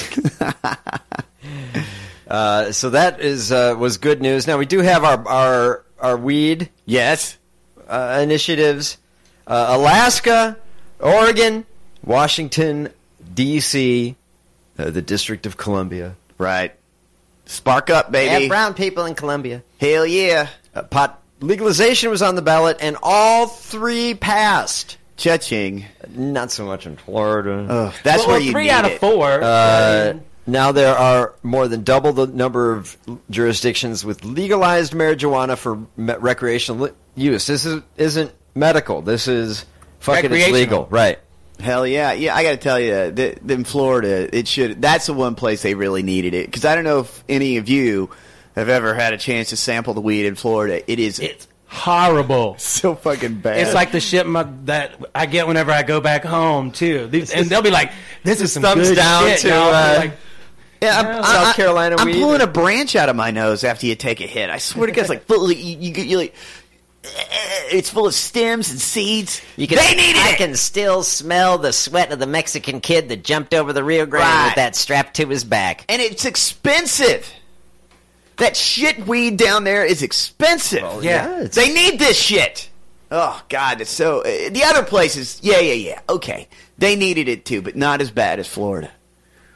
So that was good news. Now, we do have our weed initiatives. Alaska, Oregon, Washington, D.C., the District of Columbia. Right. Spark up, baby. And brown people in Columbia. Hell yeah. Pot legalization was on the ballot, and all three passed. Cha-ching. Not so much in Florida. That's where you 3 need out of 4. Now there are more than double the number of jurisdictions with legalized marijuana for recreational use. This isn't medical. This is fucking it's legal. Right. Hell yeah. Yeah, I got to tell you, in Florida, that's the one place they really needed it. Because I don't know if any of you have ever had a chance to sample the weed in Florida. It's horrible. So fucking bad. It's like the shit that I get whenever I go back home, too. And they'll be like, this is some thumbs good down shit. To... South Carolina I'm weed. pulling a branch out of my nose after you take a hit. I swear to God, it's like you're like, it's full of stems and seeds. They needed it. I can still smell the sweat of the Mexican kid that jumped over the Rio Grande with that strapped to his back. And it's expensive. That shit weed down there is expensive. Well, they need this shit. Oh, God, it's so... the other places, yeah, okay. They needed it, too, but not as bad as Florida.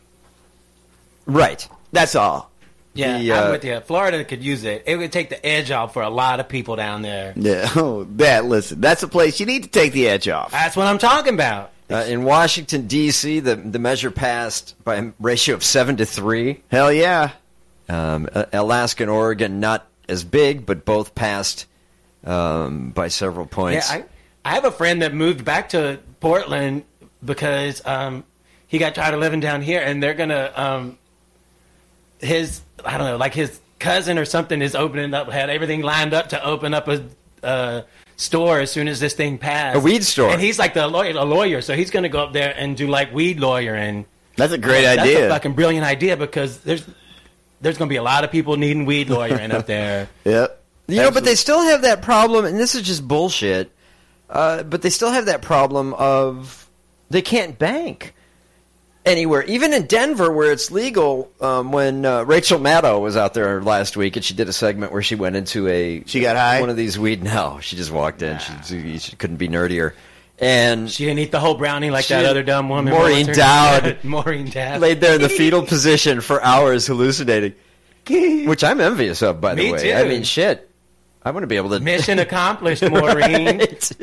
Right. That's all. Yeah, I'm with you. Florida could use it. It would take the edge off for a lot of people down there. Yeah. Oh, listen, that's a place you need to take the edge off. That's what I'm talking about. In Washington, D.C., the measure passed by a ratio of 7-3. Hell yeah. Alaska and Oregon, not as big, but both passed by several points. Yeah, I have a friend that moved back to Portland because he got tired of living down here, and they're going to, his cousin or something is opening up, had everything lined up to open up a store as soon as this thing passed. A weed store. And he's like a lawyer, so he's going to go up there and do like weed lawyering. That's a great idea. That's a fucking brilliant idea because there's going to be a lot of people needing weed lawyering up there. Yep. But they still have that problem, and this is just bullshit, but they still have that problem of they can't bank anywhere. Even in Denver, where it's legal, when Rachel Maddow was out there last week, and she did a segment where she went into She got high? one of these weed. No, she just walked in. She couldn't be nerdier. And she didn't eat the whole brownie like that other dumb woman. Maureen Dowd. Maureen Dowd. Laid there in the fetal position for hours hallucinating. Which I'm envious of, by the way. Too. I mean, shit. I want to be able to... Mission accomplished, Maureen.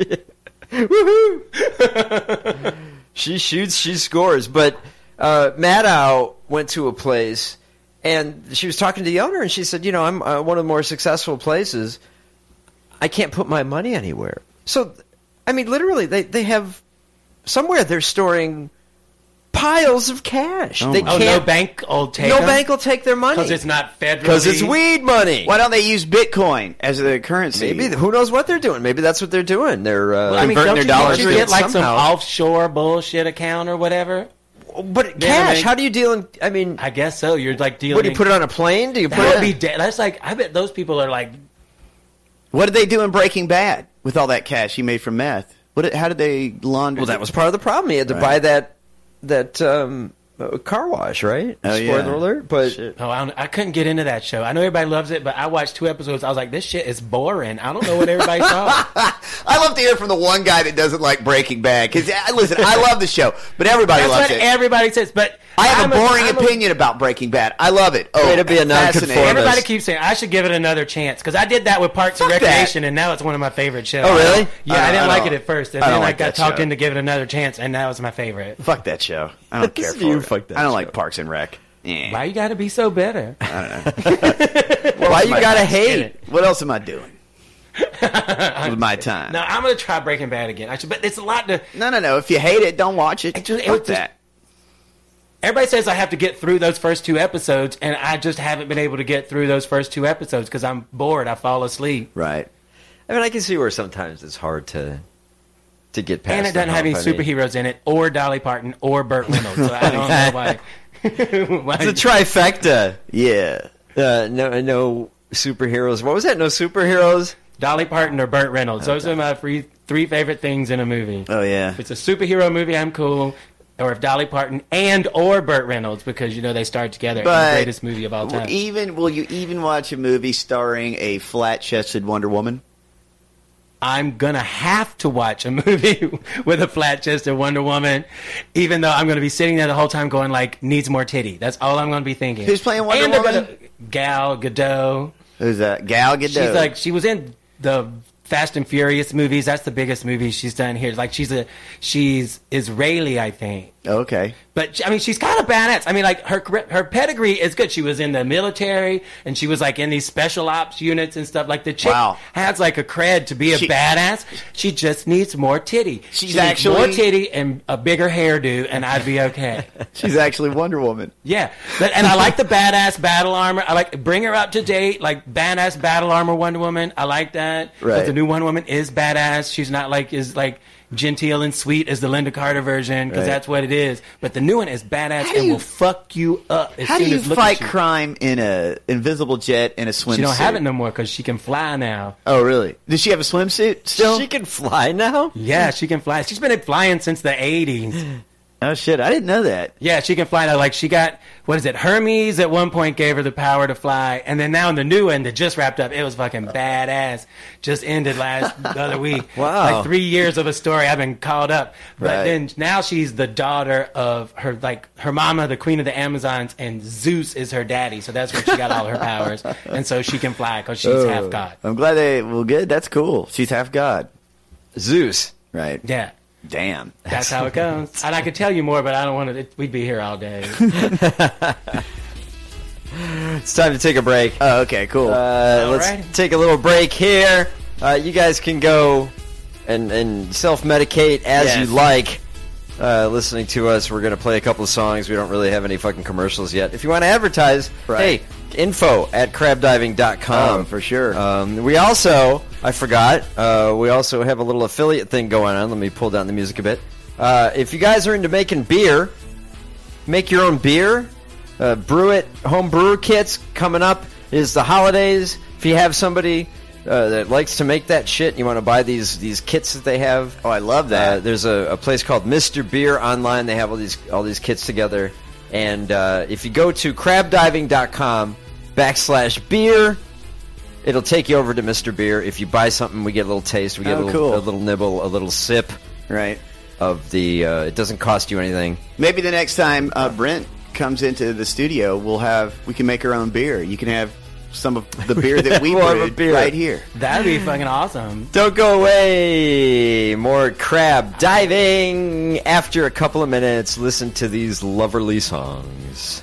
Woohoo! She shoots, she scores. But Maddow went to a place, and she was talking to the owner, and she said, I'm one of the more successful places. I can't put my money anywhere. So... I mean, literally, they have somewhere they're storing piles of cash. No bank will take No them? bank will take their money because it's not federally. Because it's weed money. Why don't they use Bitcoin as their currency? Maybe who knows what they're doing? Maybe that's what they're doing. They're converting their dollars. Don't you get like some offshore bullshit account or whatever? But cash, how do you deal in? I mean, I guess so. You're like dealing. What do you put it on a plane? Do you put it? That's like I bet those people are like. What did they do in Breaking Bad with all that cash he made from meth? How did they launder? Well, that was part of the problem. He had to buy that car wash, right? Oh, Spoiler alert. But I couldn't get into that show. I know everybody loves it, but I watched 2 episodes. I was like, this shit is boring. I don't know what everybody thought. I love to hear from the one guy that doesn't like Breaking Bad. Because listen, I love the show, but everybody loves it. That's what everybody says. But I have a boring opinion about Breaking Bad. I love it. Oh, way to be a nonconformist. Everybody keeps saying I should give it another chance because I did that with Parks and Recreation, and now it's one of my favorite shows. Oh, really? Yeah, I didn't like it at first, and then I got talked into giving it another chance, and now it's my favorite. Fuck that show. I don't care for it. I don't like Parks and Rec. Yeah. Why you got to be so bitter? I don't know. Why you got to hate? What else am I doing with my time? No, I'm going to try Breaking Bad again. Actually, but it's a lot to. No. If you hate it, don't watch it. Fuck that. Everybody says I have to get through those first 2 episodes, and I just haven't been able to get through those first 2 episodes because I'm bored. I fall asleep. Right. I mean, I can see where sometimes it's hard to get past. And it doesn't have any superheroes in it, or Dolly Parton, or Burt Reynolds. So I don't know why. It's a trifecta. Yeah. No superheroes. What was that? No superheroes? Dolly Parton or Burt Reynolds. Those are my 3 favorite things in a movie. Oh, yeah. If it's a superhero movie, I'm cool. Or if Dolly Parton or Burt Reynolds, because, they starred together in the greatest movie of all time. Will you even watch a movie starring a flat-chested Wonder Woman? I'm going to have to watch a movie with a flat-chested Wonder Woman, even though I'm going to be sitting there the whole time going, needs more titty. That's all I'm going to be thinking. Who's playing Wonder Woman? Gal Gadot. Who's that? Gal Gadot. She was in the Fast and Furious movies. That's the biggest movie she's done here. She's Israeli, I think. Okay. But, I mean, she's kind of badass. I mean, her pedigree is good. She was in the military, and she was, in these special ops units and stuff. The chick has, a cred to be a badass. She just needs more titty. She needs more titty and a bigger hairdo, and I'd be okay. She's actually Wonder Woman. Yeah. And I like the badass battle armor. I bring her up to date, badass battle armor Wonder Woman. I like that. Right. But the new Wonder Woman is badass. She's not genteel and sweet as the Linda Carter version, because that's what it is. But the new one is badass and will fuck you up as how soon do you as look fight at you. crime in a invisible jet in a swimsuit? She don't have it no more because she can fly now. Oh, really? Does she have a swimsuit still? She can fly now? Yeah, she can fly. She's been flying since the 80s. Oh, shit. I didn't know that. Yeah, she can fly now. Like, she got, what is it, Hermes at one point gave her the power to fly. And then now in the new one that just wrapped up, it was fucking badass. Just ended the other week. Wow. Like 3 years of a story. I've been caught up. But then now she's the daughter of her mama, the queen of the Amazons, and Zeus is her daddy. So that's where she got all her powers. And so she can fly because she's half god. I'm glad good. That's cool. She's half god. Zeus. Right. Yeah. Damn. That's how it goes. And I could tell you more, but I don't want to. We'd be here all day. It's time to take a break. Oh, okay, cool. Let's take a little break here. You guys can go and self-medicate as you like. Listening to us, we're going to play a couple of songs. We don't really have any fucking commercials yet. If you want to advertise, hey, info@crabdiving.com. Oh, for sure. We also, I forgot, we also have a little affiliate thing going on. Let me pull down the music a bit. If you guys are into making beer, make your own beer. Brew it. Home brewer kits coming up is the holidays. If you have somebody that likes to make that shit, you want to buy these kits that they have. Oh, I love that. There's a place called Mr. Beer online. They have all these kits together. And if you go to crabdiving.com/beer, it'll take you over to Mr. Beer. If you buy something, we get a little taste. We get a little nibble, a little sip. Right. Of the. It doesn't cost you anything. Maybe the next time Brent comes into the studio, we can make our own beer. You can have some of the beer that we brewed right here. That'd be fucking awesome. Don't go away. More crab diving after a couple of minutes. Listen to these lovely songs.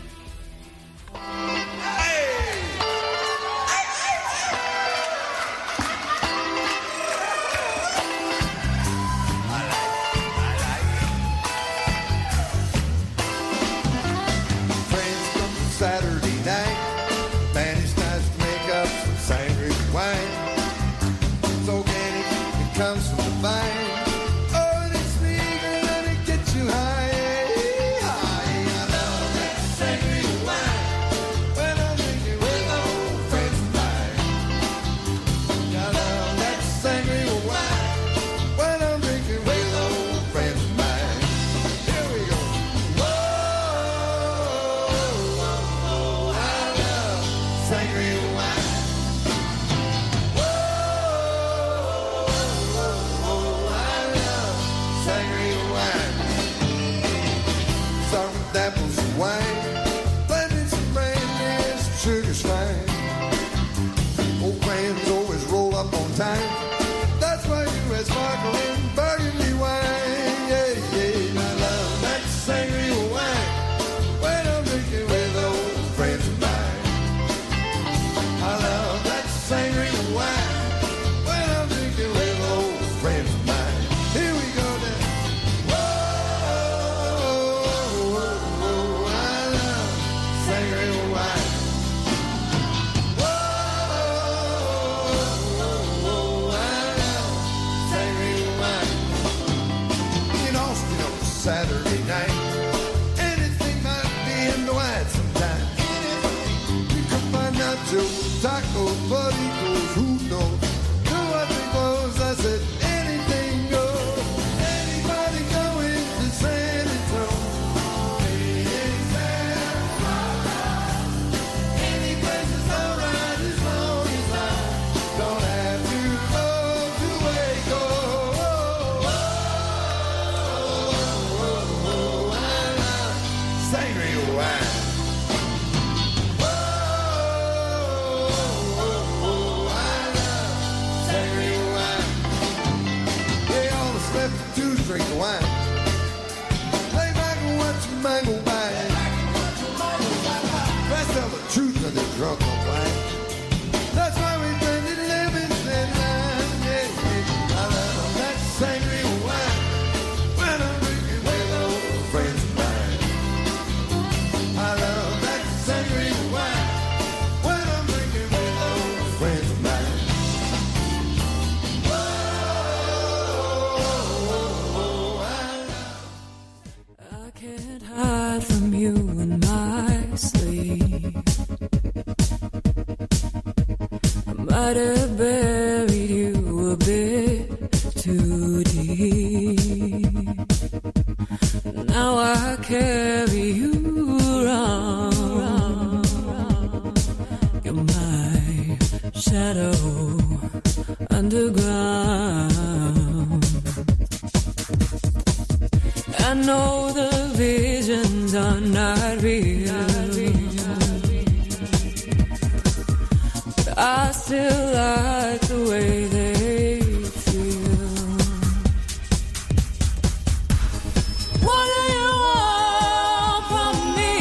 Might have buried you a bit too deep. Now I know the visions are not real, but I still like the way they feel. What do you want from me?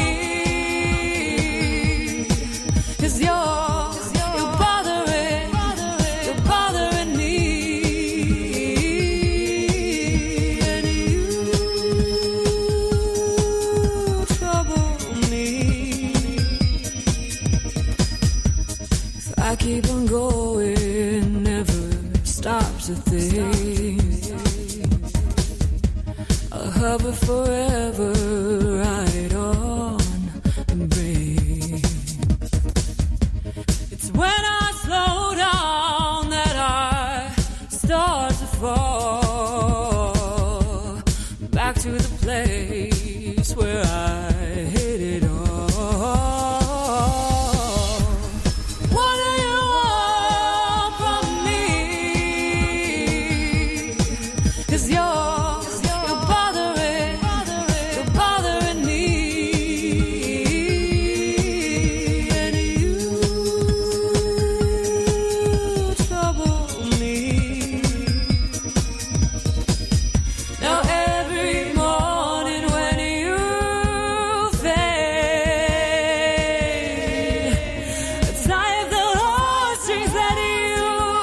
'Cause you're bothering me, and you trouble me. If I keep on going, never stops a thing. I'll hover forever right on the brain. It's when I slow down that I start to fall back to the place where I hit it all. What do you want from me? 'Cause you're bothering me, and you trouble me. Now every morning when you fade, it's like the heartstrings that you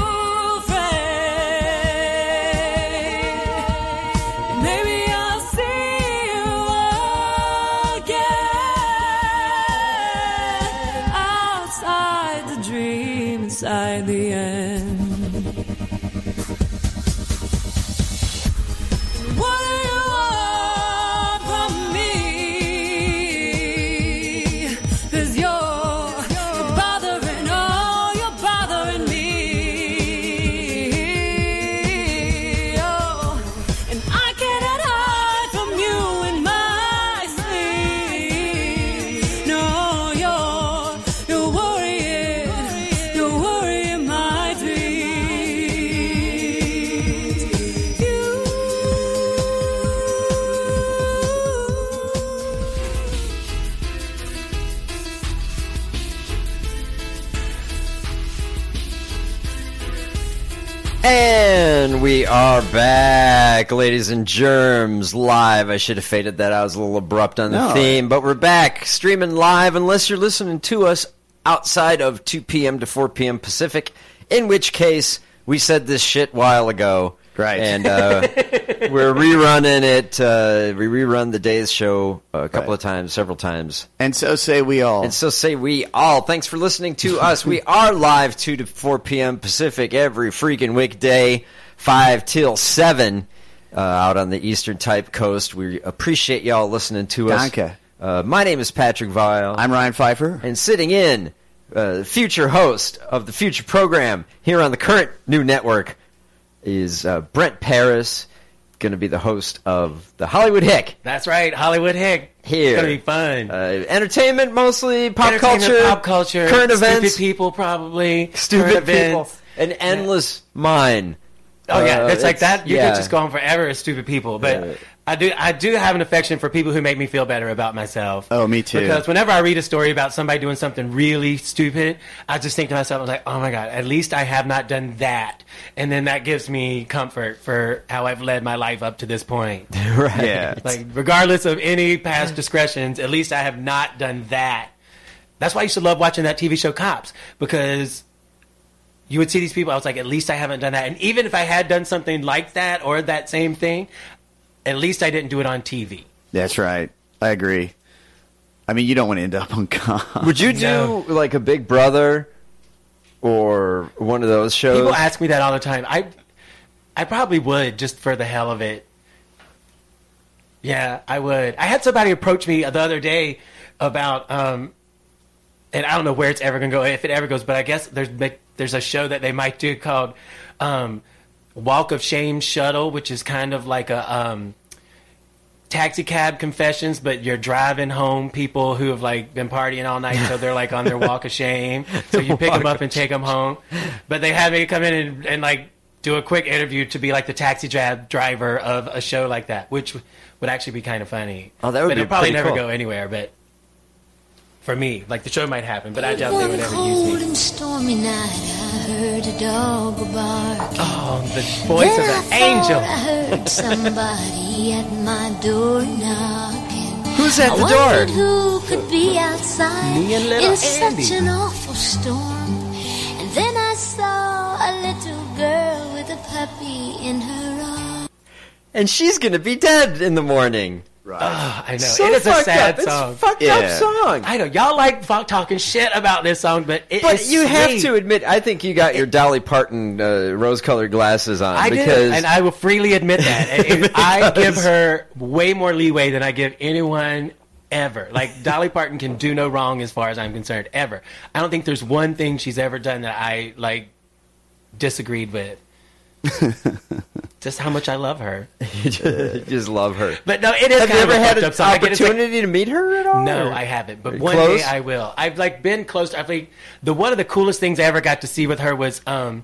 frayed. Maybe I'll see you again outside the dream, inside the end. What do you want from me? 'Cause you're bothering, you're bothering me. Oh, and I cannot hide from you in my sleep. No, you're worrying my dreams. And we are back, ladies and germs, live. I should have faded that. I was a little abrupt on the theme, but we're back, streaming live, unless you're listening to us outside of 2 p.m. to 4 p.m. Pacific, in which case we said this shit a while ago. Right. And we're rerunning it. We rerun the day's show a couple of times, several times. And so say we all. And so say we all. Thanks for listening to us. We are live 2 to 4 p.m. Pacific every freaking weekday, 5 till 7 out on the Eastern Type Coast. We appreciate y'all listening to us. Danke. My name is Patrick Vile. I'm Ryan Pfeiffer. And sitting in, future host of the future program here on the current new network, is Brent Paris, going to be the host of the Hollywood Hick. That's right, Hollywood Hick. Here. It's going to be fun. Entertainment mostly, pop culture, current events. Stupid people probably. Stupid people. An endless mine. Oh, yeah, it's like that. You could just go on forever as stupid people. But I do have an affection for people who make me feel better about myself. Oh, me too. Because whenever I read a story about somebody doing something really stupid, I just think to myself, I was like, oh my God, at least I have not done that. And then that gives me comfort for how I've led my life up to this point. Right. Yeah. Like, regardless of any past discretions, at least I have not done that. That's why I used to love watching that TV show Cops, because you would see these people, I was like, at least I haven't done that. And even if I had done something like that or that same thing, at least I didn't do it on TV. That's right. I agree. I mean, you don't want to end up on Cops. Would you do like a Big Brother or one of those shows? People ask me that all the time. I probably would, just for the hell of it. Yeah, I would. I had somebody approach me the other day about, and I don't know where it's ever going to go, if it ever goes, but I guess there's a show that they might do called Walk of Shame Shuttle, which is kind of like a taxi cab confessions, but you're driving home people who have like been partying all night, so they're like on their walk of shame. So you pick them up and take them home. But they had me come in and like do a quick interview to be like the taxi driver of a show like that, which would actually be kind of funny. Oh, that would but be it'll probably pretty never cool. go anywhere. But for me, like the show might happen, but I doubt they would ever use Cold me. and stormy night, I heard a dog bark. Oh, the voice of an angel. I heard somebody at my door knocking. Who's at the I door? wondered who could be outside Me and little in Andy. such an awful storm. And then I saw a little girl with a puppy in her arms. And she's going to be dead in the morning. Right. Oh, I know. So it is a fucked sad up. song. It's a fucked up song. I know. Y'all like talking shit about this song, but it's you have sweet. to admit, I think you got your Dolly Parton rose-colored glasses on. I because do, and I will freely admit that. I give her way more leeway than I give anyone ever. Like, Dolly Parton can do no wrong as far as I'm concerned, ever. I don't think there's one thing she's ever done that I, like, disagreed with. Just how much I love her. You just love her. But no, it is Have you kind ever of a had fucked an up song. I get it's like- opportunity to meet her at all? No, or? I haven't. But Are you one close? day I will. I've like been close to, I think one of the coolest things I ever got to see with her was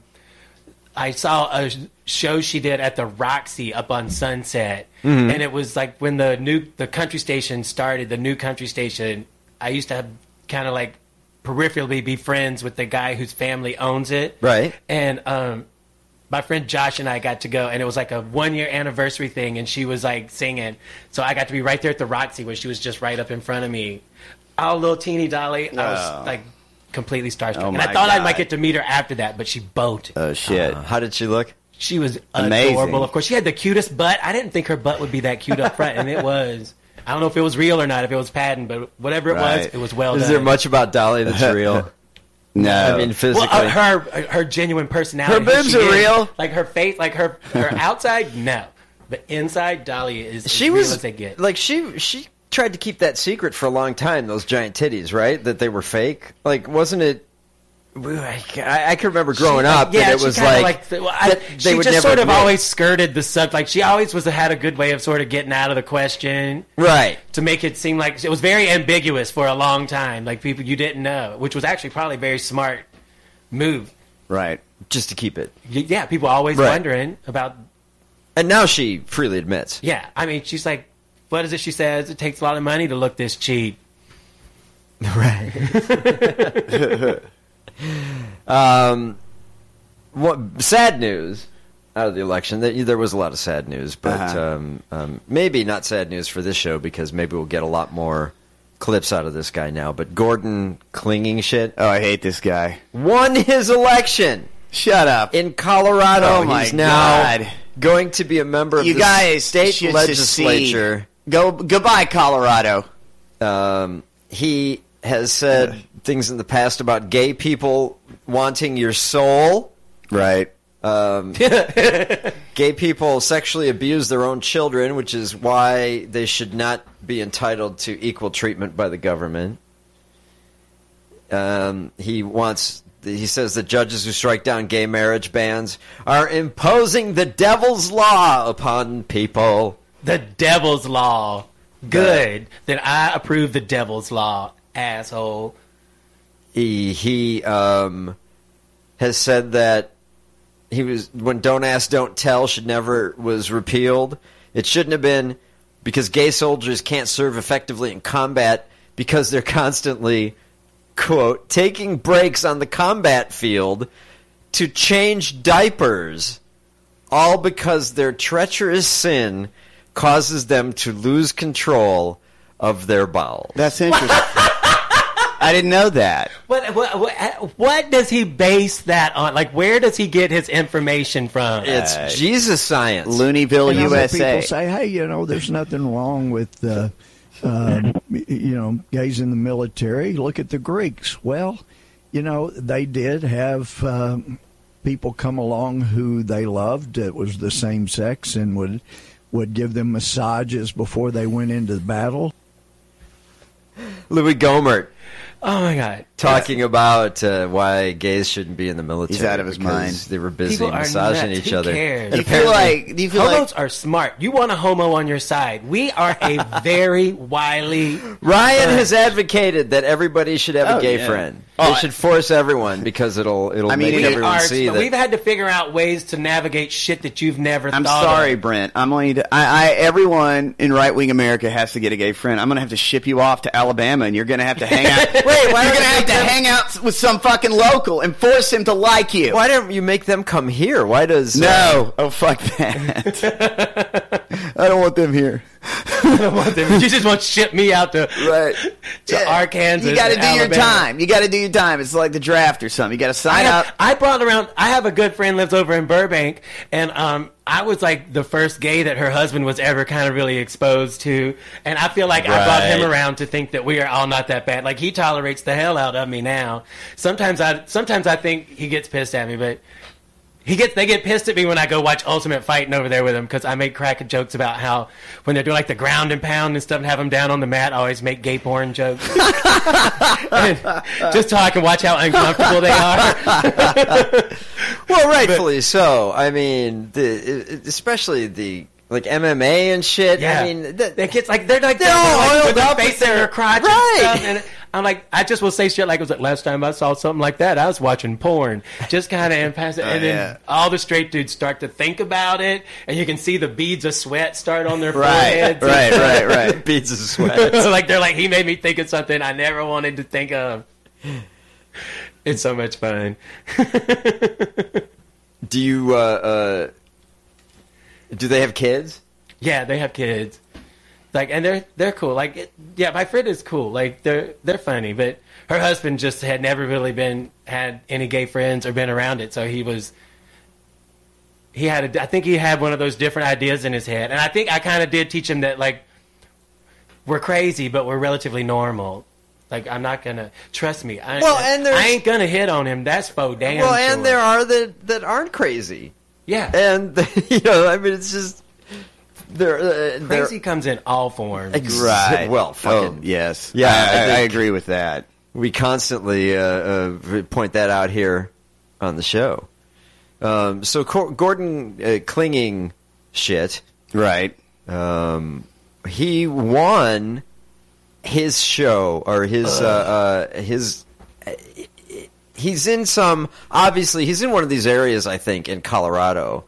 I saw a show she did at the Roxy up on Sunset. Mhm. And it was like when the country station started, the new country station, I used to kind of like peripherally be friends with the guy whose family owns it. Right. And my friend Josh and I got to go, and it was like a 1-year anniversary thing, and she was like singing. So I got to be right there at the Roxy where she was just right up in front of me. Oh, little teeny Dolly. I was like completely starstruck. Oh, and I my thought I God. might get to meet her after that, but she bolted. Oh, shit. How did she look? She was Amazing. adorable. Of course, she had the cutest butt. I didn't think her butt would be that cute up front, and it was. I don't know if it was real or not, if it was patent, but whatever it was well Is done. there much about Dolly that's real? No. I mean, physically. Well, her genuine personality. Her boobs she are is. real? Like her face, like her outside, no. But inside, Dolly is as She real was as they get. like she tried to keep that secret for a long time. Those giant titties, right? That they were fake. Like, wasn't it? I can remember growing up that it was like that she would just never sort of admit. always skirted the subject. Like she always had a good way of sort of getting out of the question, right? To make it seem like it was very ambiguous for a long time. Like people you didn't know, which was actually probably a very smart move, right? Just to keep it. Yeah, people always Right. wondering about. And now she freely admits. Yeah, I mean, she's like, what is it? She says it takes a lot of money to look this cheap. Right. What sad news out of the election? There was a lot of sad news, but maybe not sad news for this show because maybe we'll get a lot more clips out of this guy now. But Gordon clinging shit. Oh, I hate this guy. Won his election. Shut up. In Colorado. Oh, my He's now God. going to be a member of You the guys state should legislature. Goodbye, Colorado. He has said things in the past about gay people wanting your soul. Right. Gay people sexually abuse their own children, which is why they should not be entitled to equal treatment by the government. He says that judges who strike down gay marriage bans are imposing the devil's law upon people. The devil's law. Good. Then I approve the devil's law, asshole. He has said that when Don't Ask, Don't Tell was repealed. It shouldn't have been because gay soldiers can't serve effectively in combat because they're constantly, quote, taking breaks on the combat field to change diapers, all because their treacherous sin causes them to lose control of their bowels. That's interesting. I didn't know that. What does he base that on? Like, where does he get his information from? It's Jesus science. Looneyville, And other USA. People say, hey, there's nothing wrong with, gays in the military. Look at the Greeks. Well, they did have people come along who they loved that was the same sex and would give them massages before they went into the battle. Louis Gohmert. Oh my God! Talking about why gays shouldn't be in the military. He's out of his mind. They were busy People are massaging nuts. each Who other. cares? Do you feel like homos are smart? You want a homo on your side? We are a very wily. Ryan has advocated that everybody should have a gay yeah. friend. They should force everyone because it'll make everyone see that. We've had to figure out ways to navigate shit that you've never I'm thought sorry, of. Brent. I'm going to. Everyone in right wing America has to get a gay friend. I'm going to have to ship you off to Alabama, and you're going to have to hang out. Wait, you're going to have to hang out with some fucking local and force him to like you. Why don't you make them come here? Why does no? Oh fuck that! I don't want them here. I don't want them. You just want to ship me out to Arkansas. You got to do your time. You got to do your time. It's like the draft or something. You got to sign up. I have a good friend lives over in Burbank, and I was like the first gay that her husband was ever kind of really exposed to, and I feel like I brought him around to think that we are all not that bad. Like he tolerates the hell out of me now. Sometimes I think he gets pissed at me, but they get pissed at me when I go watch Ultimate Fighting over there with him because I make cracking jokes about how when they're doing like the ground and pound and stuff and have them down on the mat, I always make gay porn jokes. And just so I can watch how uncomfortable they are. Well, rightfully so. I mean, especially the like MMA and shit. Yeah. I mean, they're all oiled up, facing their crotch and stuff. And I'm like, I just will say shit like, it was like last time I saw something like that, I was watching porn. Just kind of impassive. And then all the straight dudes start to think about it, and you can see the beads of sweat start on their foreheads. Right. Beads of sweat. Like they're like, he made me think of something I never wanted to think of. It's so much fun. Do you do they have kids? Yeah, they have kids. Like, and they're cool. Like, my friend is cool. Like, they're funny, but her husband just had never really had any gay friends or been around it. So I think he had one of those different ideas in his head, and I think I kind of did teach him that like we're crazy, but we're relatively normal. Like, I'm not gonna trust me. I ain't gonna hit on him. That's faux damn. Well, and there are that aren't crazy. Yeah, and I mean, it's just. Crazy comes in all forms. Right. Well, fucking yes. Yeah, I agree with that. We constantly point that out here on the show. So Gordon clinging shit. Right. He won his show or his he's in some, obviously he's in one of these areas, I think, in Colorado,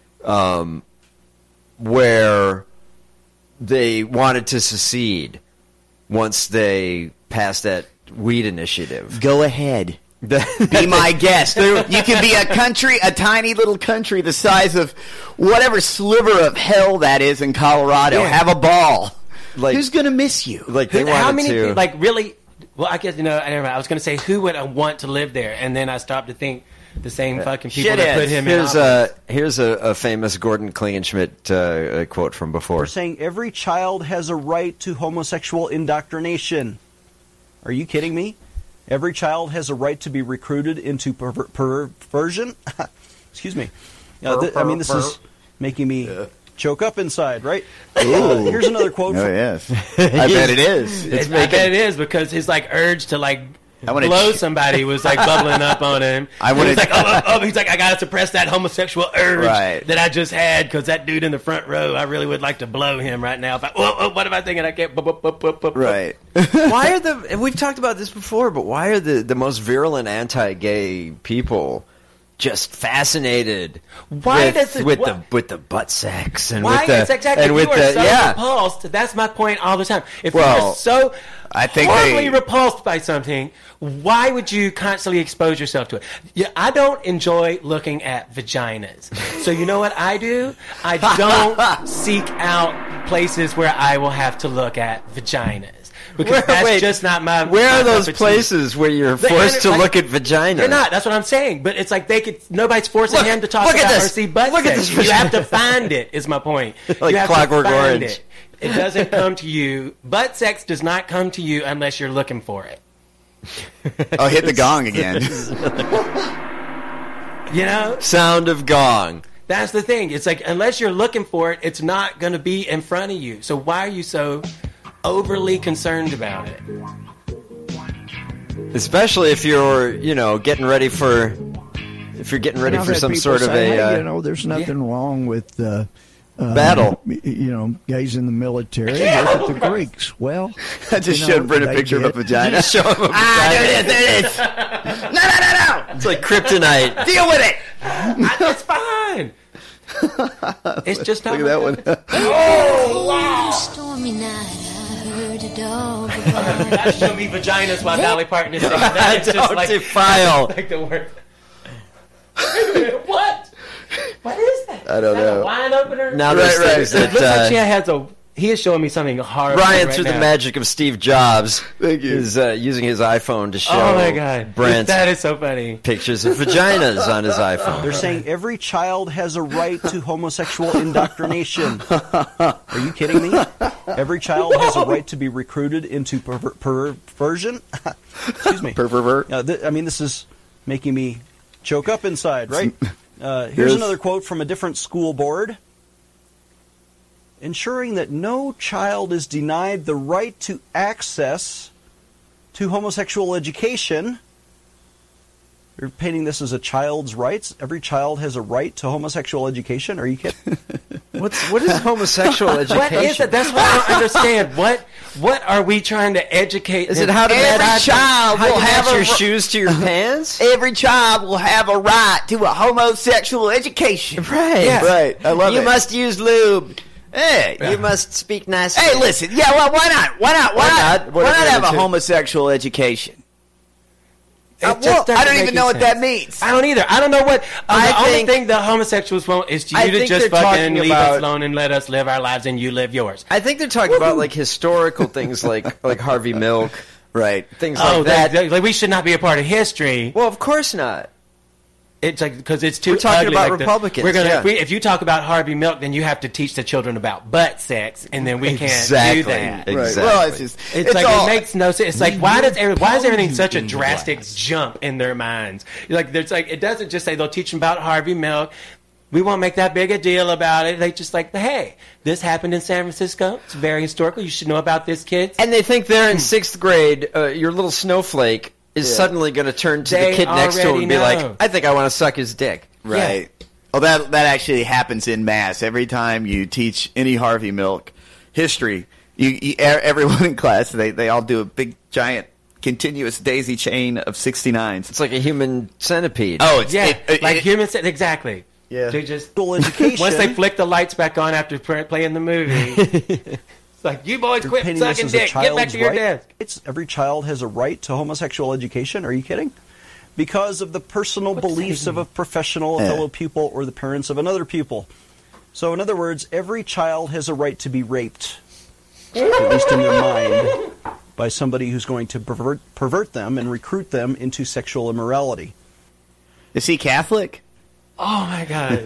where they wanted to secede once they passed that weed initiative. Go ahead. Be my guest. You can be a tiny little country the size of whatever sliver of hell that is in Colorado. Yeah. Have a ball. Like, who's going to miss you? Like they wanted how many, to. Like, really? Well, I guess, I was going to say, who would want to live there? And then I stopped to think the same fucking people that put him in office. Here's a famous Gordon Klingenschmidt quote from before. We're saying every child has a right to homosexual indoctrination. Are you kidding me? Every child has a right to be recruited into perversion? Excuse me. I mean, this is making me choke up inside, right? Here's another quote. Oh, yes. I bet it is. I bet it is, because his urge to blow somebody was bubbling up on him. He's like, I gotta suppress that homosexual urge that I just had, because that dude in the front row, I really would like to blow him right now. What am I thinking? I can't. Right. Why are we've talked about this before, but why are the most virulent anti-gay people just fascinated with the butt sex and why? With the, exactly. And if with you are the, so repulsed, that's my point all the time. If you are so horribly repulsed by something, why would you constantly expose yourself to it? Yeah, I don't enjoy looking at vaginas. So you know what I do? I don't seek out places where I will have to look at vaginas. Because that's just not my... Where are those places where you're forced to look at vaginas? They're not. That's what I'm saying. But it's like nobody's forcing him to talk about or see butt sex. You have to find it, is my point. Like you have Clockwork to find Orange. it. It doesn't come to you. Butt sex does not come to you unless you're looking for it. Oh, hit the gong again. Sound of gong. That's the thing. It's like, unless you're looking for it, it's not going to be in front of you. So why are you so overly concerned about it? Especially if you're, getting ready for some sort of there's nothing wrong with battle. Gays in the military. Look at the Greeks. Well, I just showed Brent a picture of a vagina. Just show him a vagina. There it is. No. It's like kryptonite. Deal with it. It's fine. It's just not. Look at that one. Oh, wow. Stormy night, I heard a dog. That show me vaginas while Dolly Parton is singing. That is just defile. Like the word. What? What is that? I don't know. A wine opener? Now there's things that it looks like she has he is showing me something horrible. Ryan, right through now. the magic of Steve Jobs, Thank you. is using his iPhone to show Oh my God, Brent that is so funny. pictures of vaginas on his iPhone. They're saying every child has a right to homosexual indoctrination. Are you kidding me? Every child has a right to be recruited into perversion. Excuse me. Pervert. This is making me choke up inside, right? Here's another quote from a different school board. Ensuring that no child is denied the right to access to homosexual education. You're painting this as a child's rights? Every child has a right to homosexual education? Are you kidding? What is homosexual education? What is it? That's what I don't understand. What are we trying to educate? Is it how to Every child will match have your shoes to your pants? Every child will have a right to a homosexual education. Right. Yeah. Right. I love it. You must use lube. Hey, you must speak nicely. Hey, listen. Yeah, well, why not? Why not have a attitude? homosexual education? It just doesn't I don't make even know what sense. that means. I don't either. I don't know what. The only thing the homosexuals want is I you to think just they're fucking talking leave about- us alone and let us live our lives and you live yours. I think they're talking about like historical things like Harvey Milk. Right. Things like that. Like we should not be a part of history. Well, of course not. It's like because it's too. We're talking ugly. about Like Republicans, we're gonna. yeah. If you talk about Harvey Milk, then you have to teach the children about butt sex, and then we can't do that. Right. Exactly. Well, it's just It's like all, it makes no sense. It's like why is everything such a drastic jump in their minds? Like there's like it doesn't just say they'll teach them about Harvey Milk. We won't make that big a deal about it. They just like, hey, this happened in San Francisco. It's very historical. You should know about this, kids. And they think they're in 6th grade. Your little snowflake is suddenly going to turn to They the kid next to him already and be know. like, I think I want to suck his dick. Right. Oh, that actually happens in mass. Every time you teach any Harvey Milk history, everyone in class, they all do a big, giant, continuous daisy chain of 69s. It's like a human centipede. Oh, it's human exactly. Yeah. They just education. once they flick the lights back on after playing the movie, it's like you boys You're quit painting this sucking as a dick. Get back child's to your right? desk. Every child has a right to homosexual education. Are you kidding? Because of the personal beliefs of a professional, a fellow pupil, or the parents of another pupil. So, in other words, every child has a right to be raped, at least in their mind, by somebody who's going to pervert them and recruit them into sexual immorality. Is he Catholic? Oh my God!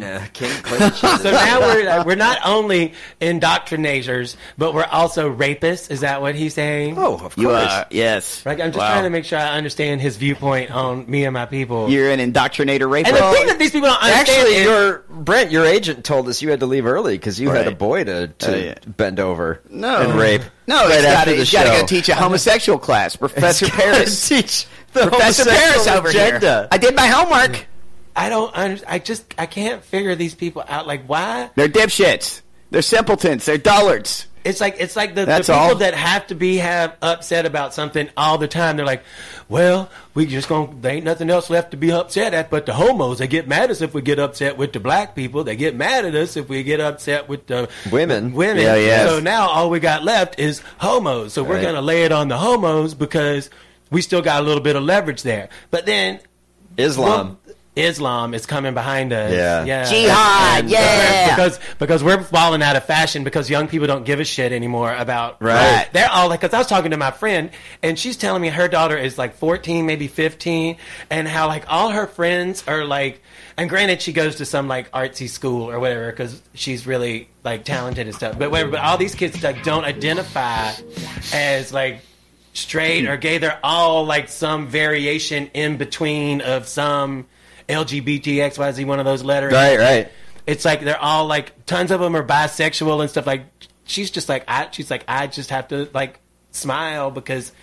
So So now we're not only indoctrinators, but we're also rapists. Is that what he's saying? Oh, of course. You are, yes. Right, I'm just trying to make sure I understand his viewpoint on me and my people. You're an indoctrinator rapist. And the thing that these people don't understand Actually, your agent told us you had to leave early because you had a boy to bend over and rape. No, right after the he's show. got to go teach a homosexual class. Professor Paris. Teach the Professor Paris over agenda. here. I did my homework. I don't understand. I can't figure these people out. Like, why? They're dipshits. They're simpletons. They're dullards. It's like the That's people all. that have to have upset about something all the time. They're like, well, we just there ain't nothing else left to be upset at but the homos. They get mad at us if we get upset with the black people. They get mad at us if we get upset with the women. Yeah, yes. So now all we got left is homos. So we're going to lay it on the homos because we still got a little bit of leverage there. But then Islam is coming behind us. Yeah. Jihad, Because we're falling out of fashion because young people don't give a shit anymore about. Right. They're all like, because I was talking to my friend and she's telling me her daughter is like 14, maybe 15, and how like all her friends are like, and granted she goes to some like artsy school or whatever because she's really like talented and stuff. But whatever. But all these kids like don't identify as like straight or gay. They're all like some variation in between of some LGBT, XYZ, one of those letters. Right. It's like they're all like, tons of them are bisexual and stuff. Like, she's just like, I just have to like smile because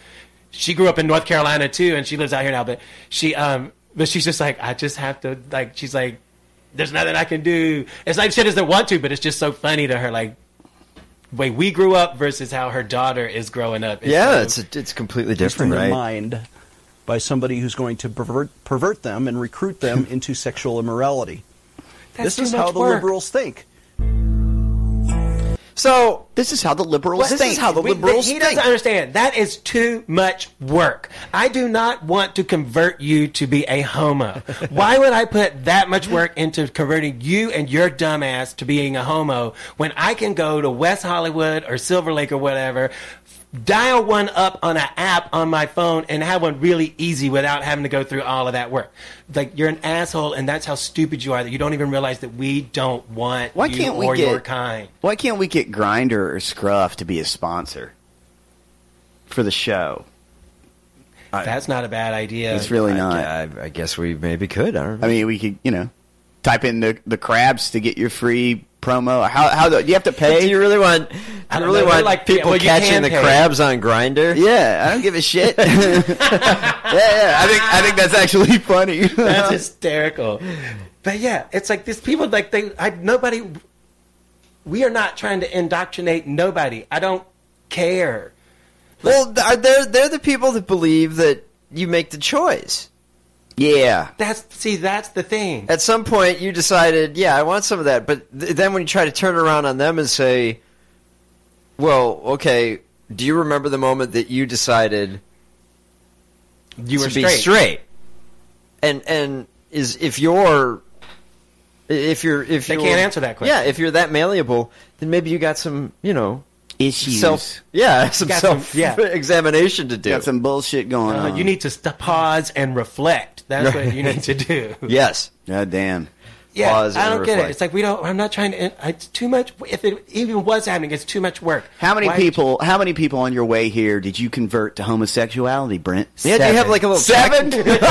she grew up in North Carolina too, and she lives out here now. But she's just like, I just have to, like, she's like, there's nothing I can do. It's like she doesn't want to, but it's just so funny to her, like, the way we grew up versus how her daughter is growing up. It's completely different, right? Mind by somebody who's going to pervert them and recruit them into sexual immorality. This is how the liberals think. So this is how the liberals think. This is how the liberals think. He doesn't understand. That is too much work. I do not want to convert you to be a homo. Why would I put that much work into converting you and your dumb ass to being a homo when I can go to West Hollywood or Silver Lake or whatever, dial one up on an app on my phone and have one really easy without having to go through all of that work? Like, you're an asshole, and that's how stupid you are, that you don't even realize that we don't want your kind. Why can't we get Grindr or Scruff to be a sponsor for the show? That's not a bad idea. It's really not. I guess we maybe could. I don't know. I mean, we could, type in the crabs to get your free promo. How do you have to pay? Do you really want? Like people catching the crabs on Grindr? Yeah, I don't give a shit. yeah. I think that's actually funny. That's hysterical. But yeah, it's like these people, like nobody. We are not trying to indoctrinate nobody. I don't care. Well, they're the people that believe that you make the choice. Yeah. That's the thing. At some point, you decided, I want some of that. But then when you try to turn around on them and say, well, okay, do you remember the moment that you decided you were to be straight? And if you're they can't answer that question. Yeah, if you're that malleable, then maybe you got some, issues. Self-examination to do. Got some bullshit going on. You need to pause and reflect. That's what you need to do. Yes. God damn. Yeah, Pause I don't and get reflect. it. It's like I'm not trying to. It's too much. If it even was happening, it's too much work. How many people on your way here did you convert to homosexuality, Brent? Yeah, do you have like a little 7? That's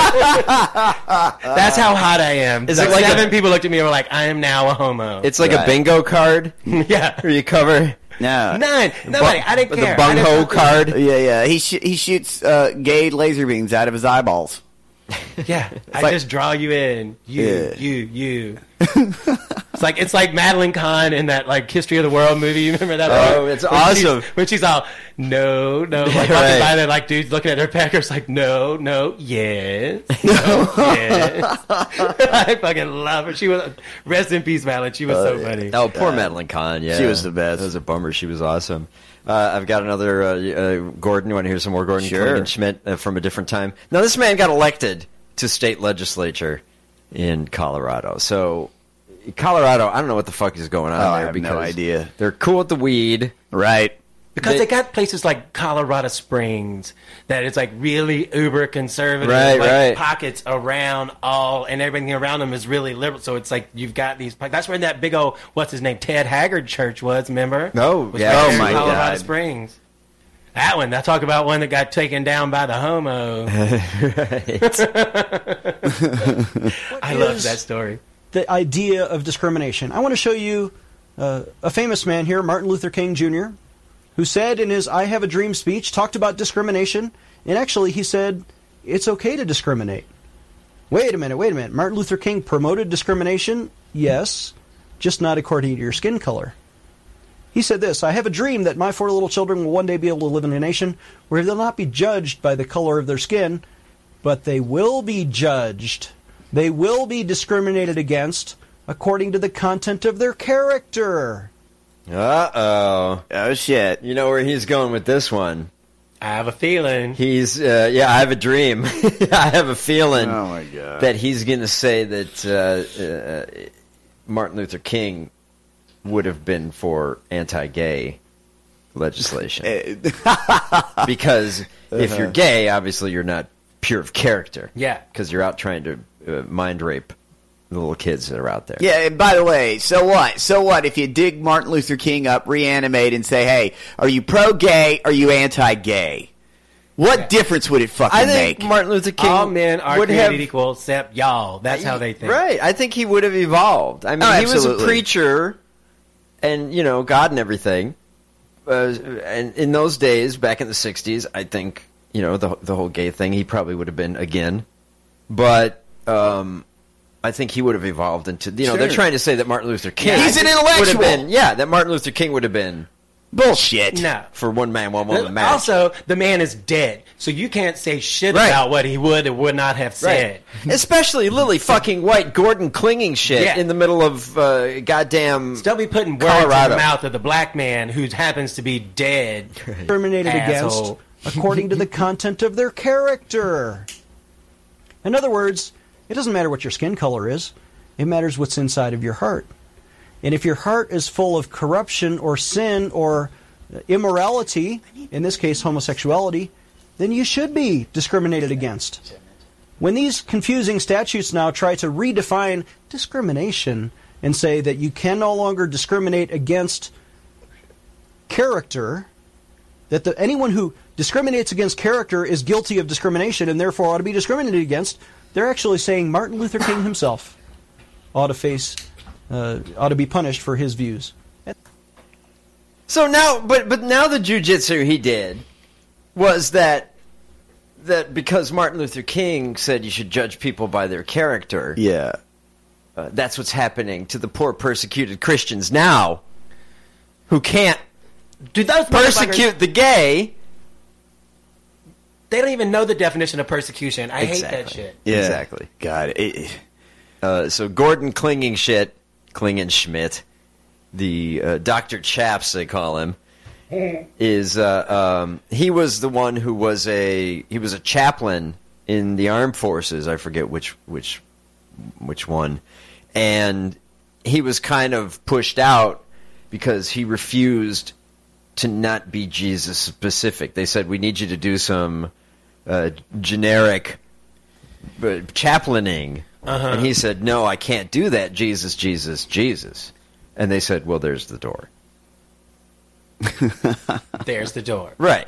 how hot I am. Is it like 7 people looked at me and were like, I am now a homo. It's like a bingo card? Yeah. Where you cover... No. None. Nobody. I didn't care. The bunghole card? Yeah. He shoots gay laser beams out of his eyeballs. Yeah. I just draw you in. You. It's like Madeline Kahn in that like History of the World movie. You remember that? Oh, it's awesome. When she's all no, like walking by there, like dudes looking at her peckers, like no, yes, yes. I fucking love her. She was rest in peace, Madeline. She was so funny. Oh, poor Madeline Kahn. Yeah, she was the best. That was a bummer. She was awesome. I've got another Gordon. You want to hear some more Gordon? Sure. Schmidt from a different time. Now, this man got elected to state legislature in Colorado. So, Colorado, I don't know what the fuck is going on there. I have no idea. They're cool with the weed. Right. Because they got places like Colorado Springs that it's like really uber conservative, right. pockets around and everything around them is really liberal. So it's like you've got these. That's where that big old what's his name Ted Haggard church was. Remember? Oh yeah. Oh my God. Colorado Springs. That one. I talk about one that got taken down by the homo. I love that story. The idea of discrimination. I want to show you a famous man here, Martin Luther King Jr., who said in his I Have a Dream speech, talked about discrimination, and actually he said, it's okay to discriminate. Wait a minute. Martin Luther King promoted discrimination? Yes, just not according to your skin color. He said this, I have a dream that my 4 little children will one day be able to live in a nation where they'll not be judged by the color of their skin, but they will be judged. They will be discriminated against according to the content of their character. Uh-oh. Oh, shit. You know where he's going with this one. I have a feeling. He's, I have a dream. I have a feeling my God. that he's going to say that Martin Luther King would have been for anti-gay legislation. Because if you're gay, obviously you're not pure of character. Yeah. Because you're out trying to mind rape the little kids that are out there. Yeah, and by the way, so what? So what if you dig Martin Luther King up, reanimate, and say, hey, are you pro-gay, or are you anti-gay? What difference would it fucking make? I think Martin Luther King all men are would created have, equul except y'all. That's how they think. Right. I think he would have evolved. I mean, he was a preacher and, God and everything. And in those days, back in the 60s, I think the whole gay thing, he probably would have been again. But I think he would have evolved into, they're trying to say that Martin Luther King... He's an intellectual! That Martin Luther King would have been... Bullshit. No. For one man, one woman marriage. Also, the man is dead, so you can't say shit about what he would or would not have said. Right. Especially Lily fucking White Gordon clinging shit in the middle of goddamn Still be putting words Colorado. in the mouth of the black man who happens to be dead. Discriminated against according to the content of their character. In other words, it doesn't matter what your skin color is. It matters what's inside of your heart. And if your heart is full of corruption or sin or immorality, in this case homosexuality, then you should be discriminated against. When these confusing statutes now try to redefine discrimination and say that you can no longer discriminate against character, that anyone who discriminates against character is guilty of discrimination and therefore ought to be discriminated against, they're actually saying Martin Luther King himself ought to be punished for his views. So now, but now the jujitsu he did was that because Martin Luther King said you should judge people by their character. Yeah, that's what's happening to the poor persecuted Christians now, who can't persecute the gay. They don't even know the definition of persecution. I hate that shit. Yeah. Exactly. God. So Gordon Klingenschmidt, the Dr. Chaps, they call him, is he was the one who was a chaplain in the armed forces. I forget which one, and he was kind of pushed out because he refused to not be Jesus specific. They said, we need you to do some generic chaplaining. And he said, no, I can't do that. Jesus, Jesus, Jesus. And they said, well, there's the door. There's the door. Right.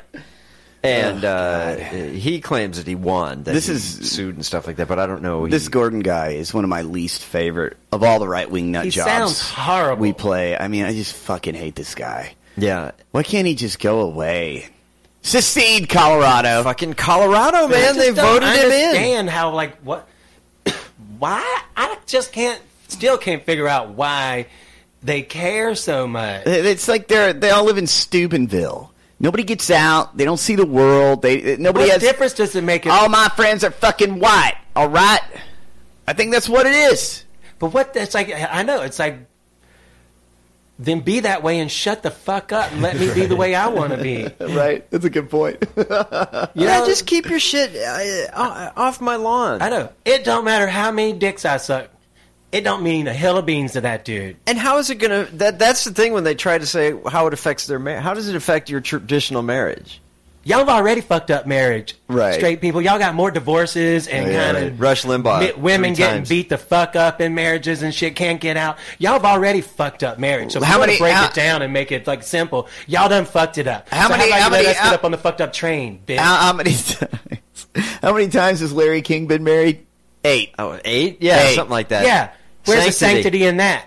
And he claims that he won. That he sued and stuff like that, but I don't know. This Gordon guy is one of my least favorite of all the right-wing nut jobs. He sounds horrible. We play. I mean, I just fucking hate this guy. Yeah. Why can't he just go away? Secede, Colorado. Fucking Colorado, man. They voted him in. I understand how, what... Why? I just still can't figure out why they care so much. It's like they all live in Steubenville. Nobody gets out. They don't see the world. What difference does it make? All my friends are fucking white. All right? I think that's what it is. But it's like, I know, it's like, then be that way and shut the fuck up and let me be the way I want to be. Right. That's a good point. Just keep your shit off my lawn. I know. It don't matter how many dicks I suck. It don't mean a hill of beans to that dude. And how is it going to... That's the thing when they try to say how it affects their marriage. How does it affect your traditional marriage? Y'all have already fucked up marriage. Right. Straight people. Y'all got more divorces and kind of... Rush Limbaugh. Women getting beat the fuck up in marriages and shit, can't get out. Y'all have already fucked up marriage. So how many break it down and make it simple? Y'all done fucked it up. How many let us get up on the fucked up train, bitch? How many times has Larry King been married? 8. Oh, 8? Yeah, 8. Something like that. Yeah. Where's the sanctity in that?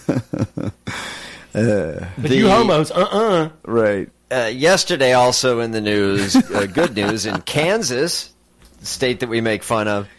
But you homos, Right. Yesterday, also in the news, good news, in Kansas, the state that we make fun of,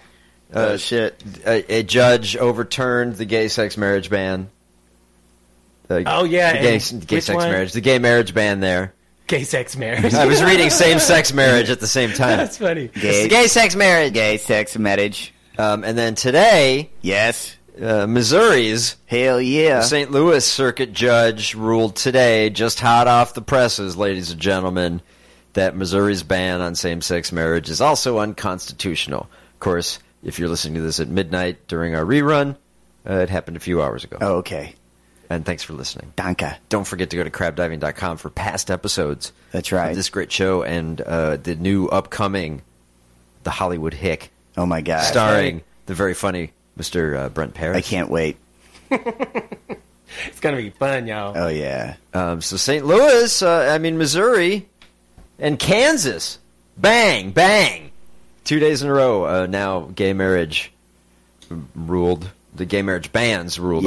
a judge overturned the gay sex marriage ban. The gay sex marriage. The gay marriage ban there. Gay sex marriage. I was reading same-sex marriage at the same time. That's funny. Gay sex marriage. Gay sex marriage. And then today... Yes. Missouri's St. Louis Circuit Judge ruled today, just hot off the presses, ladies and gentlemen, that Missouri's ban on same-sex marriage is also unconstitutional. Of course, if you're listening to this at midnight during our rerun, it happened a few hours ago. Oh, okay. And thanks for listening. Danke. Don't forget to go to crabdiving.com for past episodes. That's right. Of this great show and the new upcoming The Hollywood Hick. Oh, my God. Starring the very funny Mr. Brent Paris. I can't wait. It's going to be fun, y'all. Oh, yeah. So St. Louis, Missouri, and Kansas. Bang, bang. 2 days in a row, now gay marriage ruled, the gay marriage bans ruled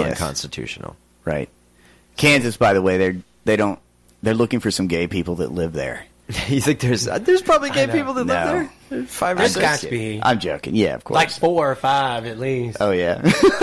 unconstitutional. Right. Kansas, by the way, they're looking for some gay people that live there. You think there's probably gay people that live there? 5 or There's 6? got to be. I'm joking. Yeah, of course. Like 4 or 5 at least. Oh, yeah.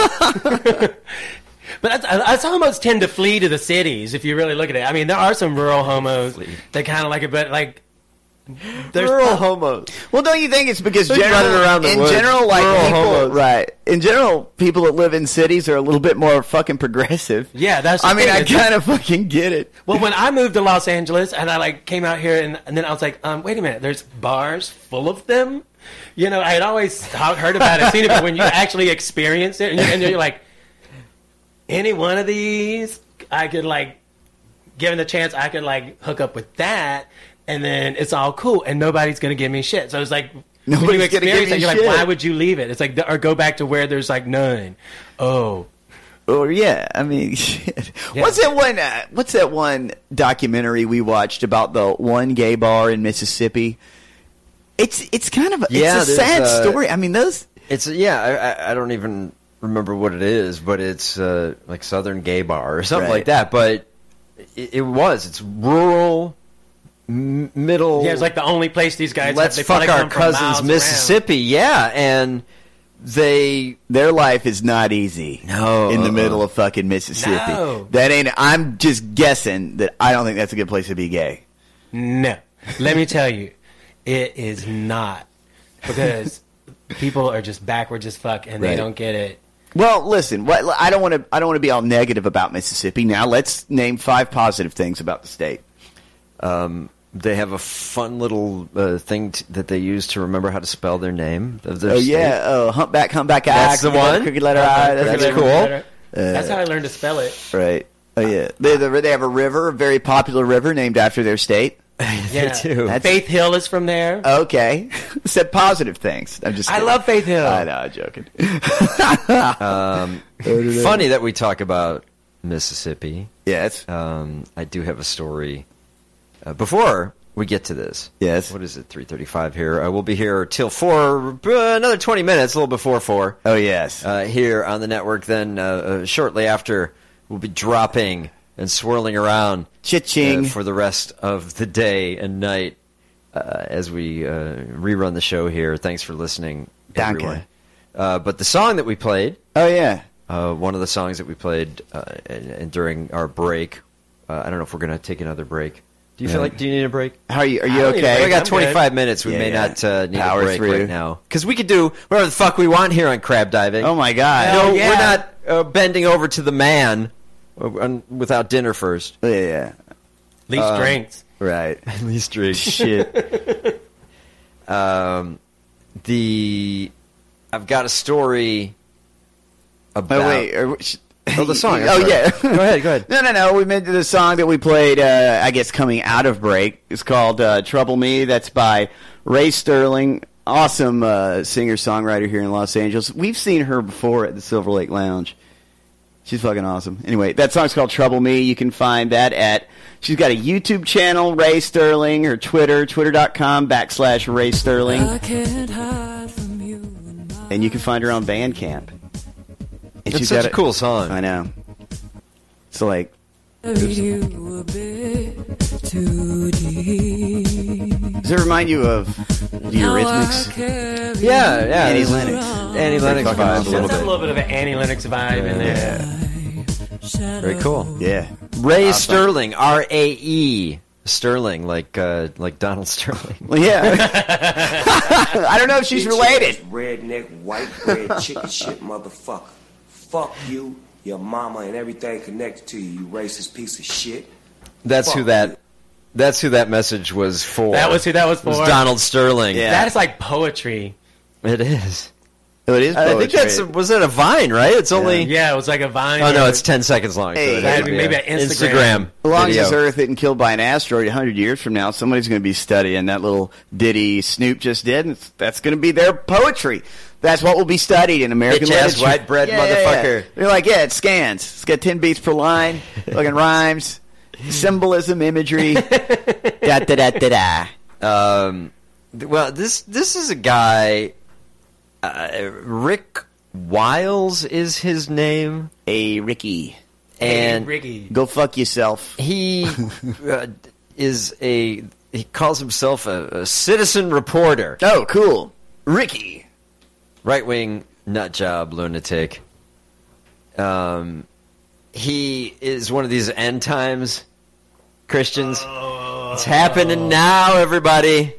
But that's homos tend to flee to the cities if you really look at it. I mean, there are some rural homos that kind of like it, but like there's rural homos. Well, don't you think it's because They're running around the woods. general, like Rural people, homos. right? In general, people that live in cities are a little bit more fucking progressive. Yeah, that's. The I mean, thing. I kind of fucking get it. Well, when I moved to Los Angeles and I like came out here and then I was like, wait a minute, there's bars full of them. You know, I had always heard about it, seen it, but when you actually experience it and you're like, any one of these, I could like, given the chance, I could like hook up with that, and then it's all cool, and nobody's gonna give me shit. So it's like, Nobody's when you gonna give experience you it, you're shit. like, why would you leave it? It's like, or go back to where there's like none. Oh. Or yeah, I mean, shit. Yeah. What's that one documentary we watched about the one gay bar in Mississippi? It's kind of it's a sad story. I mean, those. It's I don't even remember what it is, but it's like Southern Gay Bar or something like that. But it's rural, middle. Yeah, it's like the only place these guys. Let's they fuck probably our come from cousins, miles Mississippi. Yeah, and their life is not easy. No, in the middle of fucking Mississippi. No. That ain't. I'm just guessing that I don't think that's a good place to be gay. No, let me tell you, it is not, because people are just backwards as fuck and they don't get it. Well, listen, I don't want to be all negative about Mississippi. Now, let's name 5 positive things about the state. They have a fun little thing that they use to remember how to spell their name. Of their state. Humpback eye. That's the one. Crooked letter I. That's cool. That's how I learned to spell it. Right. Oh yeah. They have a river, a very popular river named after their state. Yeah. They do. Faith Hill is from there. Okay. Said positive things. I'm just kidding. I love Faith Hill. I know, I'm joking. Funny that we talk about Mississippi. Yes. I do have a story. Before we get to this. Yes. What is it, 3:35 here? We'll be here till 4, another 20 minutes, a little before 4. Oh, yes. Here on the network. Then shortly after, we'll be dropping and swirling around Cha-ching. For the rest of the day and night as we rerun the show here. Thanks for listening, everyone. But the song that we played... Oh, yeah. One of the songs that we played during our break. I don't know if we're going to take another break. Do you feel like, do you need a break? How are you? Are you okay? We got 25 minutes. We may not need Power a break through. right now. Because we could do whatever the fuck we want here on Crab Diving. Oh, my God. No, we're not bending over to the man without dinner first. Yeah. Least drinks. Right. Least drinks. Shit. I've got a story about... Oh, wait. the song. Oh, yeah. Go ahead. No. We meant the song that we played, I guess, coming out of break. It's called Trouble Me. That's by Ray Sterling. Awesome singer-songwriter here in Los Angeles. We've seen her before at the Silver Lake Lounge. She's fucking awesome. Anyway, that song's called Trouble Me. You can find that at... She's got a YouTube channel, Ray Sterling, her Twitter, twitter.com/Ray Sterling. And you can find her on Bandcamp. And It's such a cool song. I know. So, like... Does it remind you of the Eurythmics? Yeah. Annie Lennox. Annie Lennox vibe a little There's a bit. little bit of an Annie Lennox vibe in there. Very cool. Yeah. Ray Sterling, R-A-E. Sterling, like Donald Sterling. Well, yeah. I don't know if she's related. Redneck, white bread, chicken shit motherfucker. Fuck you, your mama, and everything connected to you, you racist piece of shit. That's who that message was for. That was who that was for. It was Donald Sterling. Yeah. That is like poetry. It is. Oh, it is poetry. I think was it a Vine, right? It's only... Yeah, it was like a Vine. Oh, no, it's 10 seconds long. Hey, so it that'd be has to maybe a an Instagram. As long as video. this Earth isn't killed by an asteroid 100 years from now, somebody's going to be studying that little ditty Snoop just did, and that's going to be their poetry. That's what will be studied in American Bitch-ass literature. white bread motherfucker. They're like, yeah, it scans. It's got 10 beats per line, fucking rhymes, symbolism, imagery, da-da-da-da-da. Well, this is a guy, Rick Wiles is his name. Hey, Ricky. And Ricky. Go fuck yourself. He is a he calls himself a citizen reporter. Oh, cool. Ricky. Right-wing nutjob lunatic. He is one of these end times Christians. It's happening now, everybody.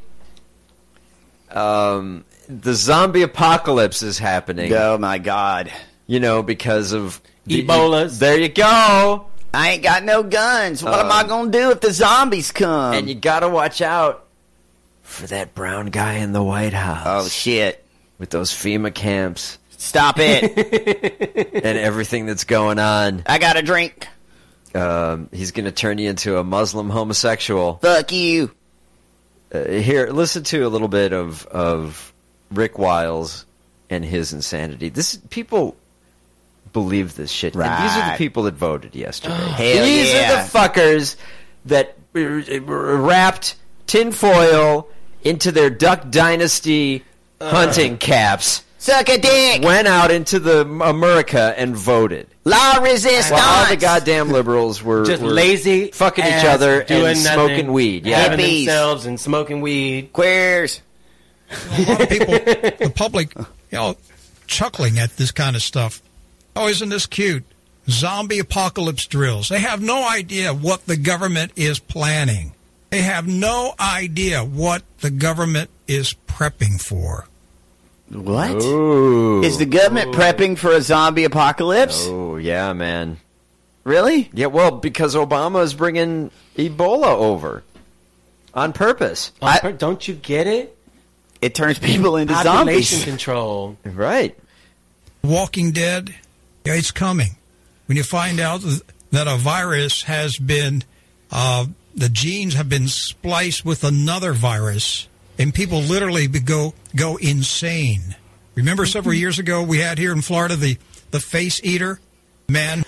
The zombie apocalypse is happening. Oh, my God. You know, because of... Ebolas. There you go. I ain't got no guns. What am I going to do if the zombies come? And you got to watch out for that brown guy in the White House. Oh, shit. With those FEMA camps. Stop it. And everything that's going on. I got a drink. He's going to turn you into a Muslim homosexual. Fuck you. Here, listen to a little bit of Rick Wiles and his insanity. People believe this shit. Right. And these are the people that voted yesterday. Hell these yeah. are the fuckers that wrapped tinfoil into their Duck Dynasty hunting caps. Suck a dick. Went out into the America and voted. La resistance. While all the goddamn liberals were just were lazy, fucking each other and smoking weed. Yeah, having themselves and smoking weed. Queers. A lot of people, the public, chuckling at this kind of stuff. Oh, isn't this cute? Zombie apocalypse drills. They have no idea what the government is planning. They have no idea what the government is prepping for. What? Ooh. Is the government prepping for a zombie apocalypse? Oh, yeah, man. Really? Yeah, well, because Obama is bringing Ebola over on purpose. Don't you get it? It turns people into Population zombies. control. Right. Walking Dead, yeah, it's coming. When you find out that a virus has been, the genes have been spliced with another virus, and people literally go insane. Remember several years ago we had here in Florida the face eater man?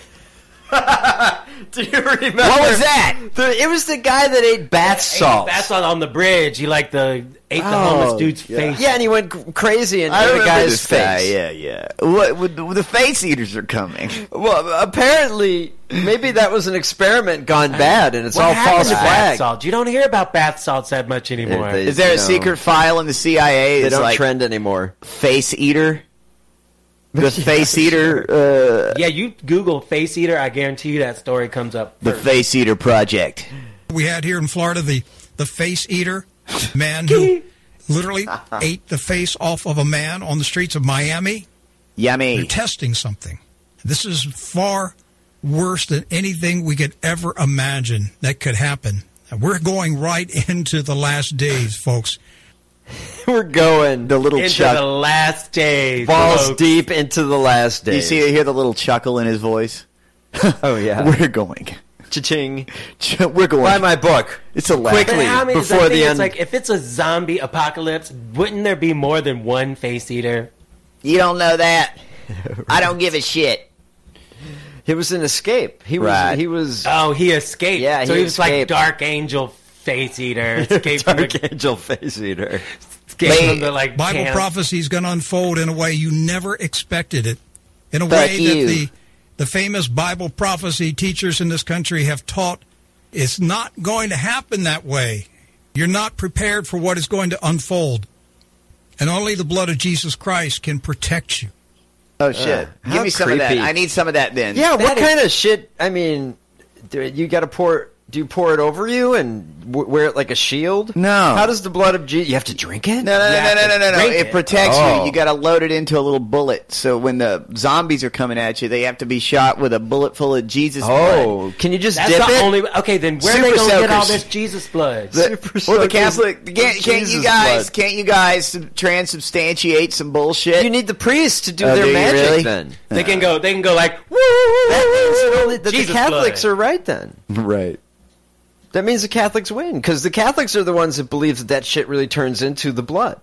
Do you remember? What was that? It was the guy that ate bath salts. Bath salt on the bridge. He ate the homeless dude's face. Yeah, and he went crazy and I ate a remember guy's this face. guy. Yeah. What? The face eaters are coming. Well, apparently, maybe that was an experiment gone bad, and it's What all happened false to bath flag. salt? You don't hear about bath salts that much anymore. Is there a secret file in the CIA? They that's don't like trend anymore. face eater. The face eater. Yeah, you Google face eater, I guarantee you that story comes up. The face eater project. We had here in Florida the face eater man who literally ate the face off of a man on the streets of Miami. Yummy. They're testing something. This is far worse than anything we could ever imagine that could happen. We're going right into the last days, folks. We're going the little into the last days. balls folks. deep into the last days. You hear the little chuckle in his voice? Oh yeah, We're going. Cha-ching. We're going. Buy my book. It's a quickly before the end. It's like if it's a zombie apocalypse, wouldn't there be more than one face eater? You don't know that. I don't give a shit. It was an escape. He was. Oh, he escaped. Yeah, so he was escaped. like Dark Angel face eater. Escaped from Dark Angel face eater. escaped from the like Bible camp. prophecy is going to unfold in a way you never expected it. In a Fuck way you. that the famous Bible prophecy teachers in this country have taught it's not going to happen that way. You're not prepared for what is going to unfold. And only the blood of Jesus Christ can protect you. Oh, shit. Give me some of that. creepy. I need some of that then. Yeah, what kind of shit? I mean, you got to pour. Do you pour it over you and wear it like a shield? No. How does the blood of Jesus? You have to drink it? No. It protects Oh. you. You got to load it into a little bullet. So when the zombies are coming at you, they have to be shot with a bullet full of Jesus blood. Oh, can you just That's dip the it? only. Okay, then where are Super they going to get all soakers. this Jesus blood? Well, the Catholic can't Jesus you guys blood. can't you guys transubstantiate some bullshit? You need the priest to do Oh, their do you magic really? then. They can go like woo. That means that only that the Jesus Catholics blood. are right then. Right. That means the Catholics win because the Catholics are the ones that believe that shit really turns into the blood.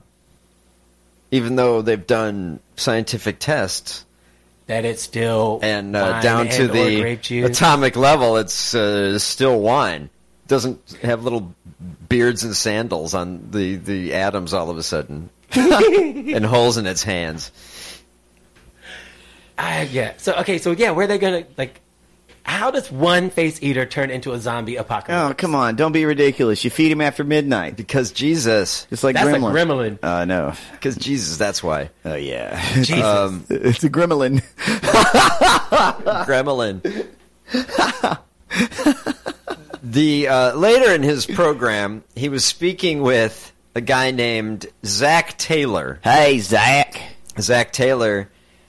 Even though they've done scientific tests That it's still and wine down to and or the grape juice. atomic level, it's still wine. Doesn't have little beards and sandals on the atoms all of a sudden and holes in its hands. Yeah. So where are they gonna like? How does one face eater turn into a zombie apocalypse? Oh, come on. Don't be ridiculous. You feed him after midnight. Because Jesus. It's like That's Gremlin. like Gremlin. No. Because Jesus, that's why. Oh, yeah. Jesus. It's a Gremlin. Gremlin. Later in his program, he was speaking with a guy named Zach Taylor. Hey, Zach. Zach Taylor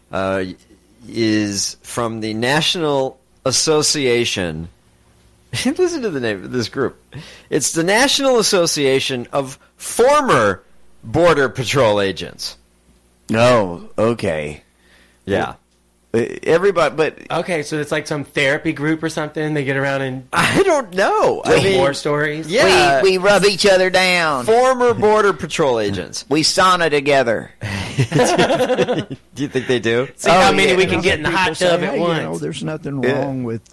is from the National Association. Listen to the name of this group. It's the National Association of Former Border Patrol Agents. Oh, okay. Yeah. Everybody, but okay, so it's like some therapy group or something. They get around and I don't know. War stories. Yeah, we rub each other down. Former Border Patrol agents. We sauna together. Do you think they do? See how many we can get in the hot tub say, at hey, once. There's nothing wrong with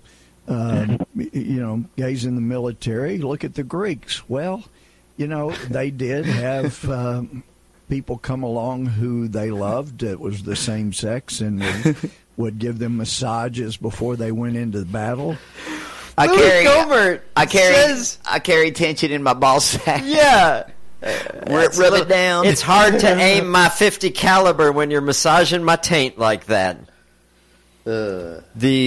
guys in the military. Look at the Greeks. Well, they did have. People come along who they loved. It was the same sex and would give them massages before they went into the battle. I carry tension in my ball sack. Yeah. Rub it down. It's hard to aim my .50 caliber when you're massaging my taint like that. So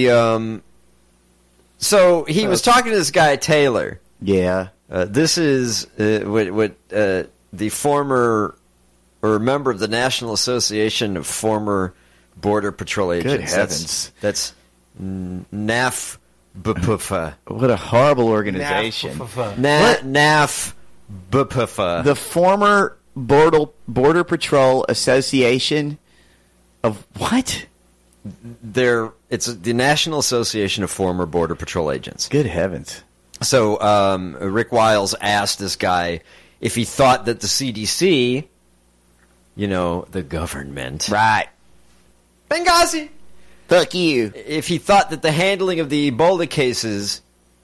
he was talking to this guy Taylor. Yeah. This is what the former or a member of the National Association of Former Border Patrol Agents. Good heavens. That's NAFBPFA. What a horrible organization. NAFBPFA. The former Border Patrol Association of what? It's the National Association of Former Border Patrol Agents. Good heavens. So Rick Wiles asked this guy if he thought that the CDC... the government. Right. Benghazi. Fuck you. If he thought that the handling of the Ebola cases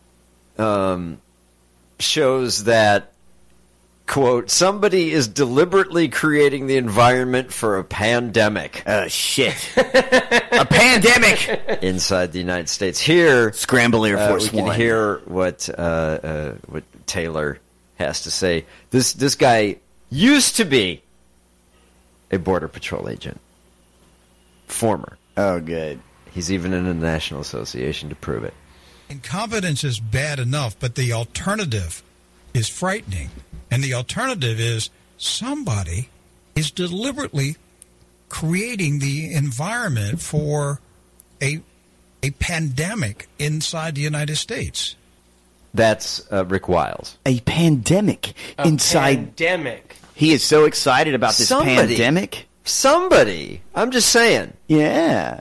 shows that, quote, somebody is deliberately creating the environment for a pandemic. Oh, shit. A pandemic! Inside the United States. Here, Scramble Air Force we can One. hear what Taylor has to say. This guy used to be a Border Patrol agent. Former. Oh, good. He's even in the National Association to prove it. Incompetence is bad enough, but the alternative is frightening. And the alternative is somebody is deliberately creating the environment for a pandemic inside the United States. That's Rick Wiles. A pandemic inside. Pandemic. He is so excited about this pandemic. Somebody. I'm just saying. Yeah.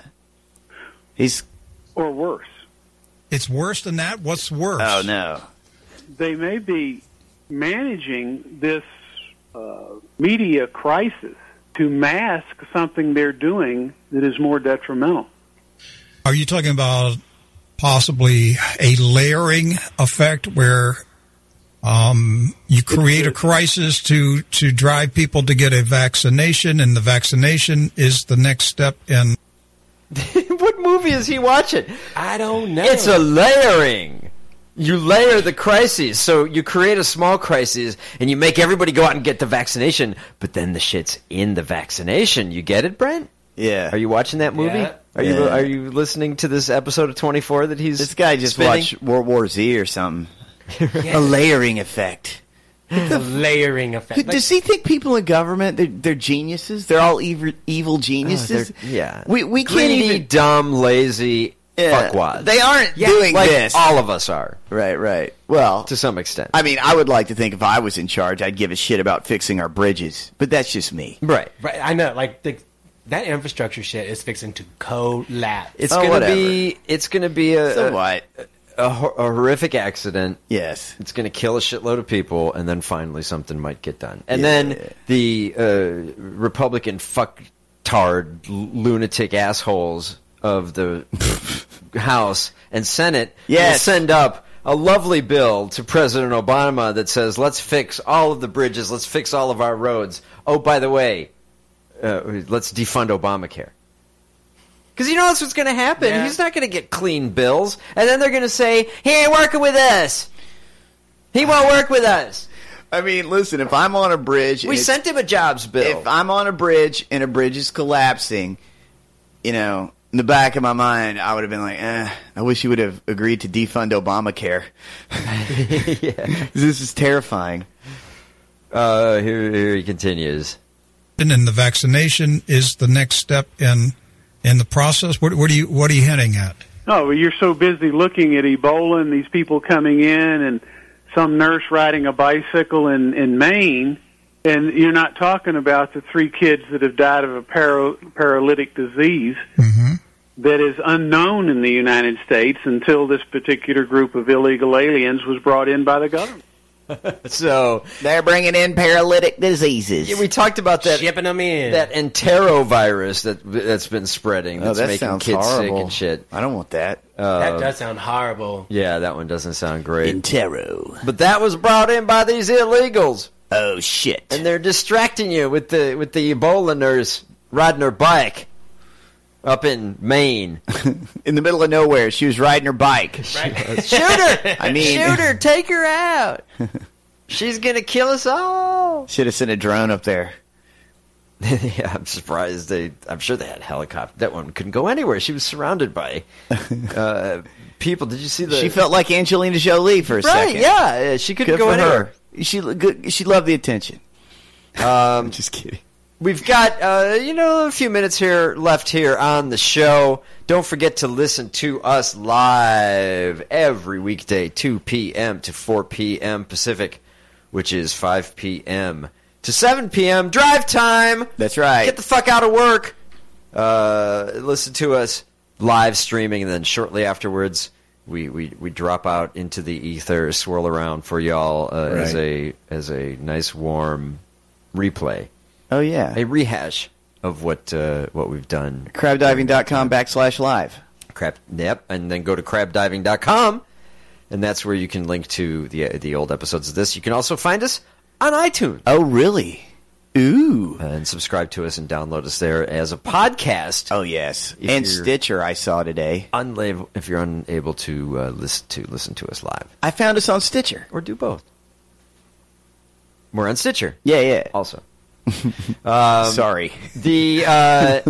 Or worse. It's worse than that? What's worse? Oh, no. They may be managing this media crisis to mask something they're doing that is more detrimental. Are you talking about possibly a layering effect where you create a crisis to drive people to get a vaccination, and the vaccination is the next step in... What movie is he watching? I don't know. It's a layering. You layer the crises. So you create a small crisis, and you make everybody go out and get the vaccination, but then the shit's in the vaccination. You get it, Brent? Yeah. Are you watching that movie? Yeah. Are you listening to this episode of 24 that he's This guy just spinning? watched World War Z or something. A layering effect. The layering effect. Does he think people in government, they're geniuses? They're all evil geniuses? We can't greedy, even... dumb, lazy fuckwads. They aren't doing like this. All of us are. Right. Well, to some extent. I mean, I would like to think if I was in charge, I'd give a shit about fixing our bridges. But that's just me. Right. I know. Like, that infrastructure shit is fixing to collapse. It's going to be a horrific accident. Yes. It's going to kill a shitload of people, and then finally something might get done. And then the Republican fucktard lunatic assholes of the House and Senate will send up a lovely bill to President Obama that says, let's fix all of the bridges, let's fix all of our roads. Oh, by the way, let's defund Obamacare. Because you know that's what's going to happen. Yeah. He's not going to get clean bills. And then they're going to say, he ain't working with us. He won't work with us. I mean, listen, if I'm on a bridge... We sent him a jobs bill. If I'm on a bridge and a bridge is collapsing, you know, in the back of my mind, I would have been like, I wish you would have agreed to defund Obamacare. Yeah. This is terrifying. Here he continues. And then the vaccination is the next step in the process. What are you hinting at? Oh, you're so busy looking at Ebola and these people coming in and some nurse riding a bicycle in Maine, and you're not talking about the 3 kids that have died of a paralytic disease that is unknown in the United States until this particular group of illegal aliens was brought in by the government. So they're bringing in paralytic diseases. Yeah, we talked about that. Shipping them in. That enterovirus that's been spreading. That's that making sounds kids horrible. sick and shit. I don't want that. That does sound horrible. Yeah, that one doesn't sound great. Entero. But that was brought in by these illegals. Oh shit! And they're distracting you with the Ebola nurse riding her bike up in Maine, in the middle of nowhere. She was riding her bike. Right. Shoot her! Shoot her! Take her out! She's gonna kill us all. Should have sent a drone up there. Yeah, I'm surprised I'm sure they had a helicopter. That one couldn't go anywhere. She was surrounded by people. Did you see She felt like Angelina Jolie for a second. Right? Yeah, she couldn't go anywhere. She loved the attention. I'm just kidding. We've got, a few minutes left here on the show. Don't forget to listen to us live every weekday, 2 p.m. to 4 p.m. Pacific, which is 5 p.m. to 7 p.m. drive time. That's right. Get the fuck out of work. Listen to us live streaming, and then shortly afterwards, we drop out into the ether, swirl around for y'all as a nice warm replay. Oh, yeah. A rehash of what we've done. Crabdiving.com/live. Yep. And then go to crabdiving.com, and that's where you can link to the old episodes of this. You can also find us on iTunes. Oh, really? Ooh. And subscribe to us and download us there as a podcast. Oh, yes. And Stitcher, I saw today. If you're unable to listen to us live. I found us on Stitcher. Or do both. We're on Stitcher. Yeah. Also. Sorry. I've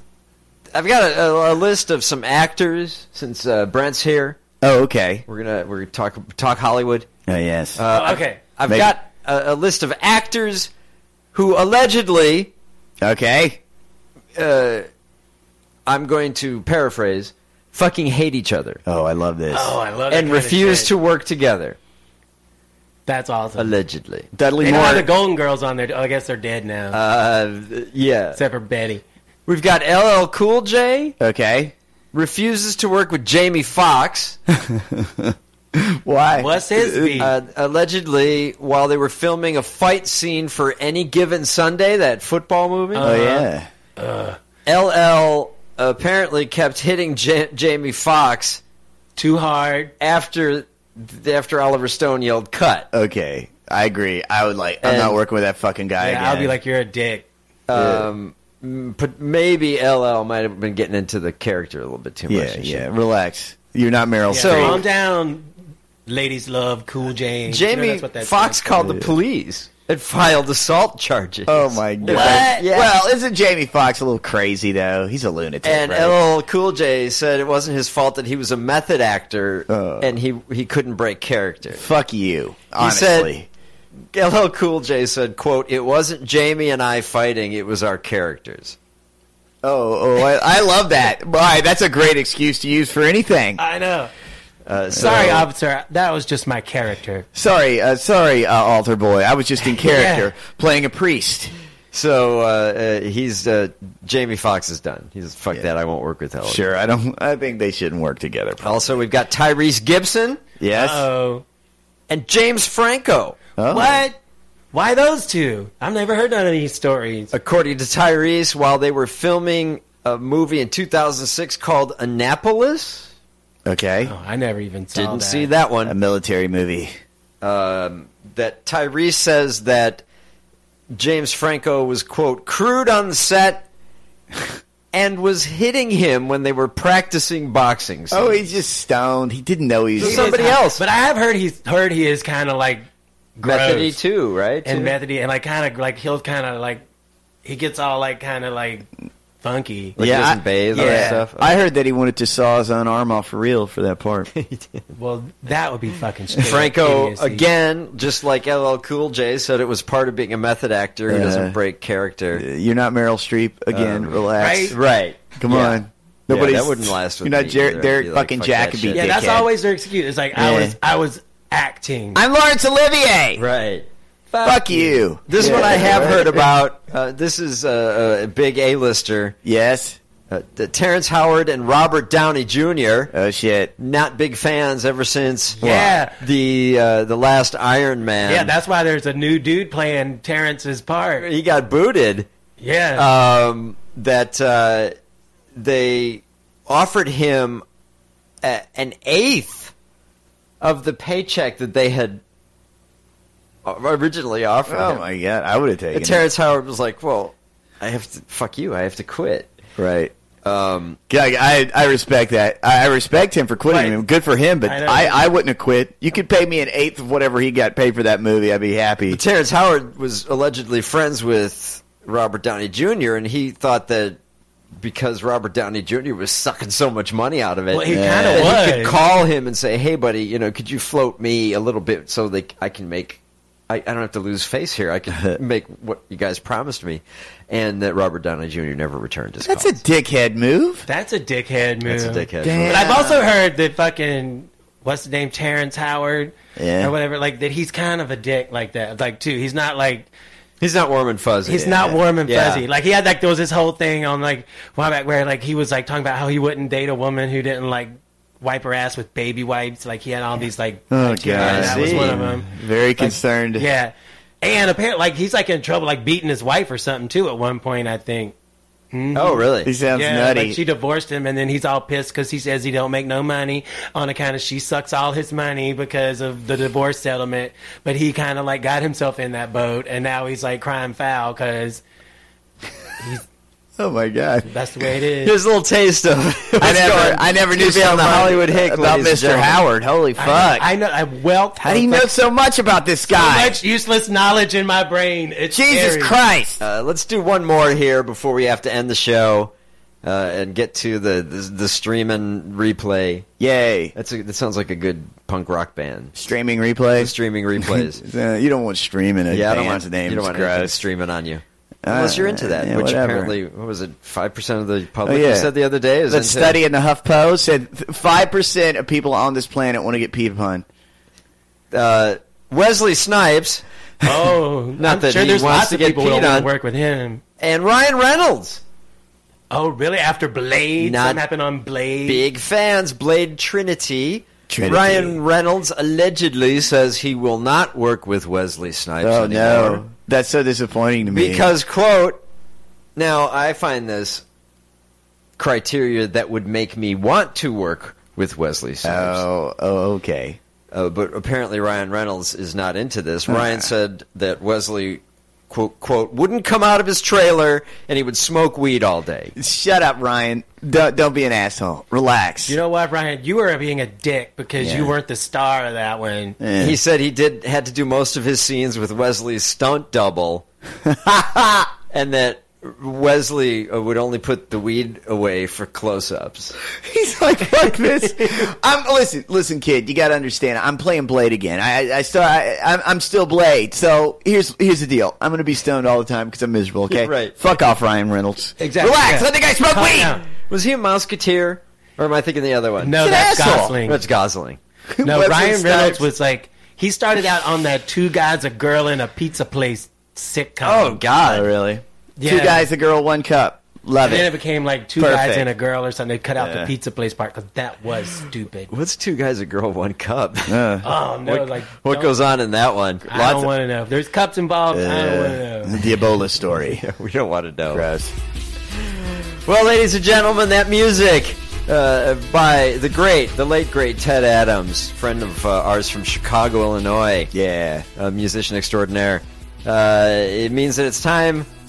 got a list of some actors since Brent's here. Oh, okay. We're gonna talk Hollywood. Oh, yes. Okay. I've got a list of actors who allegedly. Okay. I'm going to paraphrase. Fucking hate each other. Oh, I love this. Oh, I love it. And refuse to work together. That's awesome. Allegedly. Dudley Moore. Moore. They don't have the Golden Girls on there. Oh, I guess they're dead now. Yeah. Except for Betty. We've got LL Cool J. Okay. Refuses to work with Jamie Foxx. Why? What's his beef? Allegedly, while they were filming a fight scene for Any Given Sunday, that football movie. Oh, yeah. LL apparently kept hitting Jamie Foxx too hard after Oliver Stone yelled cut. Okay, I agree. I'm not working with that fucking guy again. I'll be like, you're a dick. But maybe LL might have been getting into the character a little bit too much. Yeah, relax. You're not Meryl Streep. Calm down, ladies love Cool J. Jamie Foxx called the police and filed assault charges. Oh, my God. What? Yeah. Well, isn't Jamie Foxx a little crazy, though? He's a lunatic, And right? LL Cool J said it wasn't his fault that he was a method actor and he couldn't break character. Fuck you, honestly. He said, LL Cool J said, quote, "It wasn't Jamie and I fighting, it was our characters." I love that. Boy, that's a great excuse to use for anything. I know. Sorry, officer. That was just my character. Sorry, altar boy. I was just in character, playing a priest. So Jamie Foxx is done. He's fuck that. I won't work with LL. Sure, I think they shouldn't work together. Probably. Also, we've got Tyrese Gibson. Yes. Uh-oh. And James Franco. Oh. What? Why those two? I've never heard none of these stories. According to Tyrese, while they were filming a movie in 2006 called Annapolis. Okay. Oh, I never even saw Didn't see that one. A military movie. That Tyrese says that James Franco was, quote, crude on the set and was hitting him when they were practicing boxing. Oh, he's just stoned. He didn't know he was somebody else. But I have heard he is kind of like gross. Methody too, right? And methody, and like kind of like he'll kind of like he gets all like kind of like funky. Like he doesn't bathe or stuff. I heard that he wanted to saw his own arm off for real for that part. Well, that would be fucking straight Franco, idiocy. again, just like LL Cool J, said it was part of being a method actor who doesn't break character. You're not Meryl Streep. Again, relax. Right. Come on. Nobody's, that wouldn't last with you're not me. Derek fucking Jacoby. Yeah, that's always their excuse. It's like, I was acting. I'm Laurence Olivier. Right. Fuck you. This one I have heard about. This is a big A-lister. Yes. Terrence Howard and Robert Downey Jr. Oh shit! Not big fans ever since. The last Iron Man. Yeah, that's why there's a new dude playing Terrence's part. He got booted. Yeah. That they offered him an eighth of the paycheck that they had originally offered him. Oh my god, I would have taken it. Terrence Howard was like, "Well, I have to fuck you. I have to quit." Right. I respect that. I respect him for quitting. Right. Good for him, but I wouldn't have quit. You could pay me an eighth of whatever he got paid for that movie. I'd be happy. But Terrence Howard was allegedly friends with Robert Downey Jr., and he thought that because Robert Downey Jr. was sucking so much money out of it, he kind of was. He could call him and say, "Hey, buddy, could you float me a little bit so that I can make." I don't have to lose face here. I can make what you guys promised me. And that Robert Downey Jr. never returned his calls. That's a dickhead move. That's a dickhead move. That's a dickhead move. But I've also heard that fucking, what's the name, Terrence Howard? Yeah. Or whatever, like that he's kind of a dick like that. Like, too, he's not like... He's not warm and fuzzy. He's not warm and fuzzy. Like, he had, like, there was this whole thing on, like, a while back where, like, he was, like, talking about how he wouldn't date a woman who didn't, like, wipe her ass with baby wipes. Like, he had all these, like... Oh, God. That was one of them. Very concerned. Yeah. And apparently, like, he's like in trouble, like beating his wife or something too. At one point, I think. Mm-hmm. Oh, really? He sounds nutty. Like she divorced him, and then he's all pissed because he says he don't make no money on account of she sucks all his money because of the divorce settlement. But he kind of like got himself in that boat, and now he's like crying foul because he's. Oh my God! That's the way it is. Here's a little taste of. I never knew on the Hollywood Hick about Mr. Howard. Holy fuck! I know. How do you know so much about this guy? So much useless knowledge in my brain. It's Jesus scary. Christ! Let's do one more here before we have to end the show and get to the streaming replay. Yay! That sounds like a good punk rock band. Streaming replay. Streaming replays. You don't want streaming. I don't want name. You don't want anything streaming on you. Unless you're into that, which whatever. Apparently, what was it, 5% of the public, you said the other day? That study in the HuffPo said 5% of people on this planet want to get peed upon. Wesley Snipes. Oh, not I'm that sure he there's wants lots to of get people who peed want on. to work with him. And Ryan Reynolds. Oh, really? After Blade? Not Something happened on Blade? Big fans. Blade Trinity. Ryan Reynolds allegedly says he will not work with Wesley Snipes anymore. No. That's so disappointing to me. Because, quote, now I find this criteria that would make me want to work with Wesley Snipes. Oh, okay. But apparently Ryan Reynolds is not into this. Ryan said that Wesley, quote, wouldn't come out of his trailer and he would smoke weed all day. Shut up, Ryan. Don't be an asshole. Relax. You know what, Ryan? You were being a dick because you weren't the star of that one. Yeah. He said he had to do most of his scenes with Wesley's stunt double, and that Wesley would only put the weed away for close-ups. He's like, fuck this. Listen, kid. You got to understand. I'm playing Blade again. I'm still Blade. So here's the deal. I'm going to be stoned all the time because I'm miserable. Okay, right. Fuck off, Ryan Reynolds. Exactly. Relax. Let the guy smoke weed. Down. Was he a Mouseketeer, or am I thinking the other one? No, that's Gosling. That's Gosling. No, Ryan Reynolds was like, he started out on that Two Guys, a Girl in a Pizza Place sitcom. Oh, God. Oh, really? Yeah. 2 guys, a girl, 1 cup. Love and it. then it became like 2 guys and a girl or something. They cut out the pizza place part because that was stupid. What's 2 guys, a girl, 1 cup? Oh, no. What goes on in that one? I don't want to know. If there's cups involved, I don't want to know. The Ebola story. We don't want to know. Gross. Well, ladies and gentlemen, that music by the late great Ted Adams, friend of ours from Chicago, Illinois. Yeah. A musician extraordinaire. It means that it's time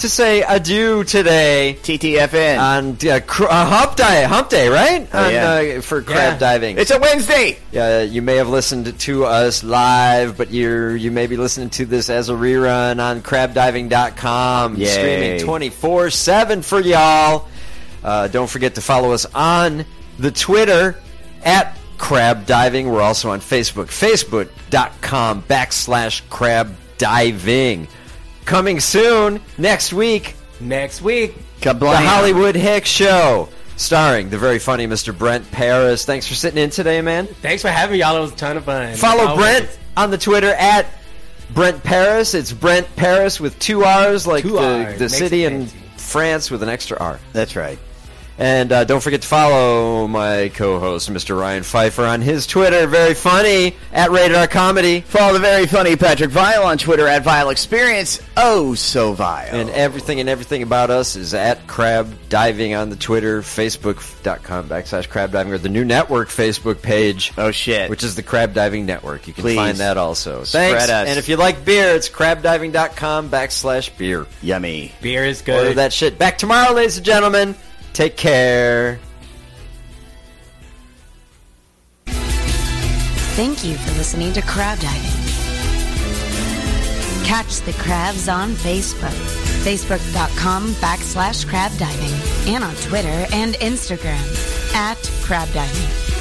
to say adieu today. TTFN. On Hump Day, right? For crab diving. It's a Wednesday. You may have listened to us live, but you may be listening to this as a rerun on crabdiving.com. Yay. Streaming 24/7 for y'all. Don't forget to follow us on the Twitter at Crab Diving. We're also on Facebook, facebook.com/crabdiving. Coming soon, next week. The Hollywood Hicks Show, starring the very funny Mr. Brent Paris. Thanks for sitting in today, man. Thanks for having me, y'all. It was a ton of fun. Follow Brent on the Twitter at Brent Paris. It's Brent Paris with 2 R's, like the city in France with an extra R. That's right. And don't forget to follow my co-host, Mr. Ryan Pfeiffer, on his Twitter. Very funny, at Rated R Comedy. Follow the very funny Patrick Vile on Twitter at Vile Experience. Oh, so vile. And everything about us is at Crab Diving on the Twitter, facebook.com/Crab Diving, or the new network Facebook page. Oh, shit. Which is the Crab Diving Network. You can find that also. Spread Thanks. us. And if you like beer, it's crabdiving.com/beer. Yummy. Beer is good. Order that shit. Back tomorrow, ladies and gentlemen. Take care. Thank you for listening to Crab Diving. Catch the crabs on Facebook, facebook.com/crab diving, and on Twitter and Instagram at Crab Diving.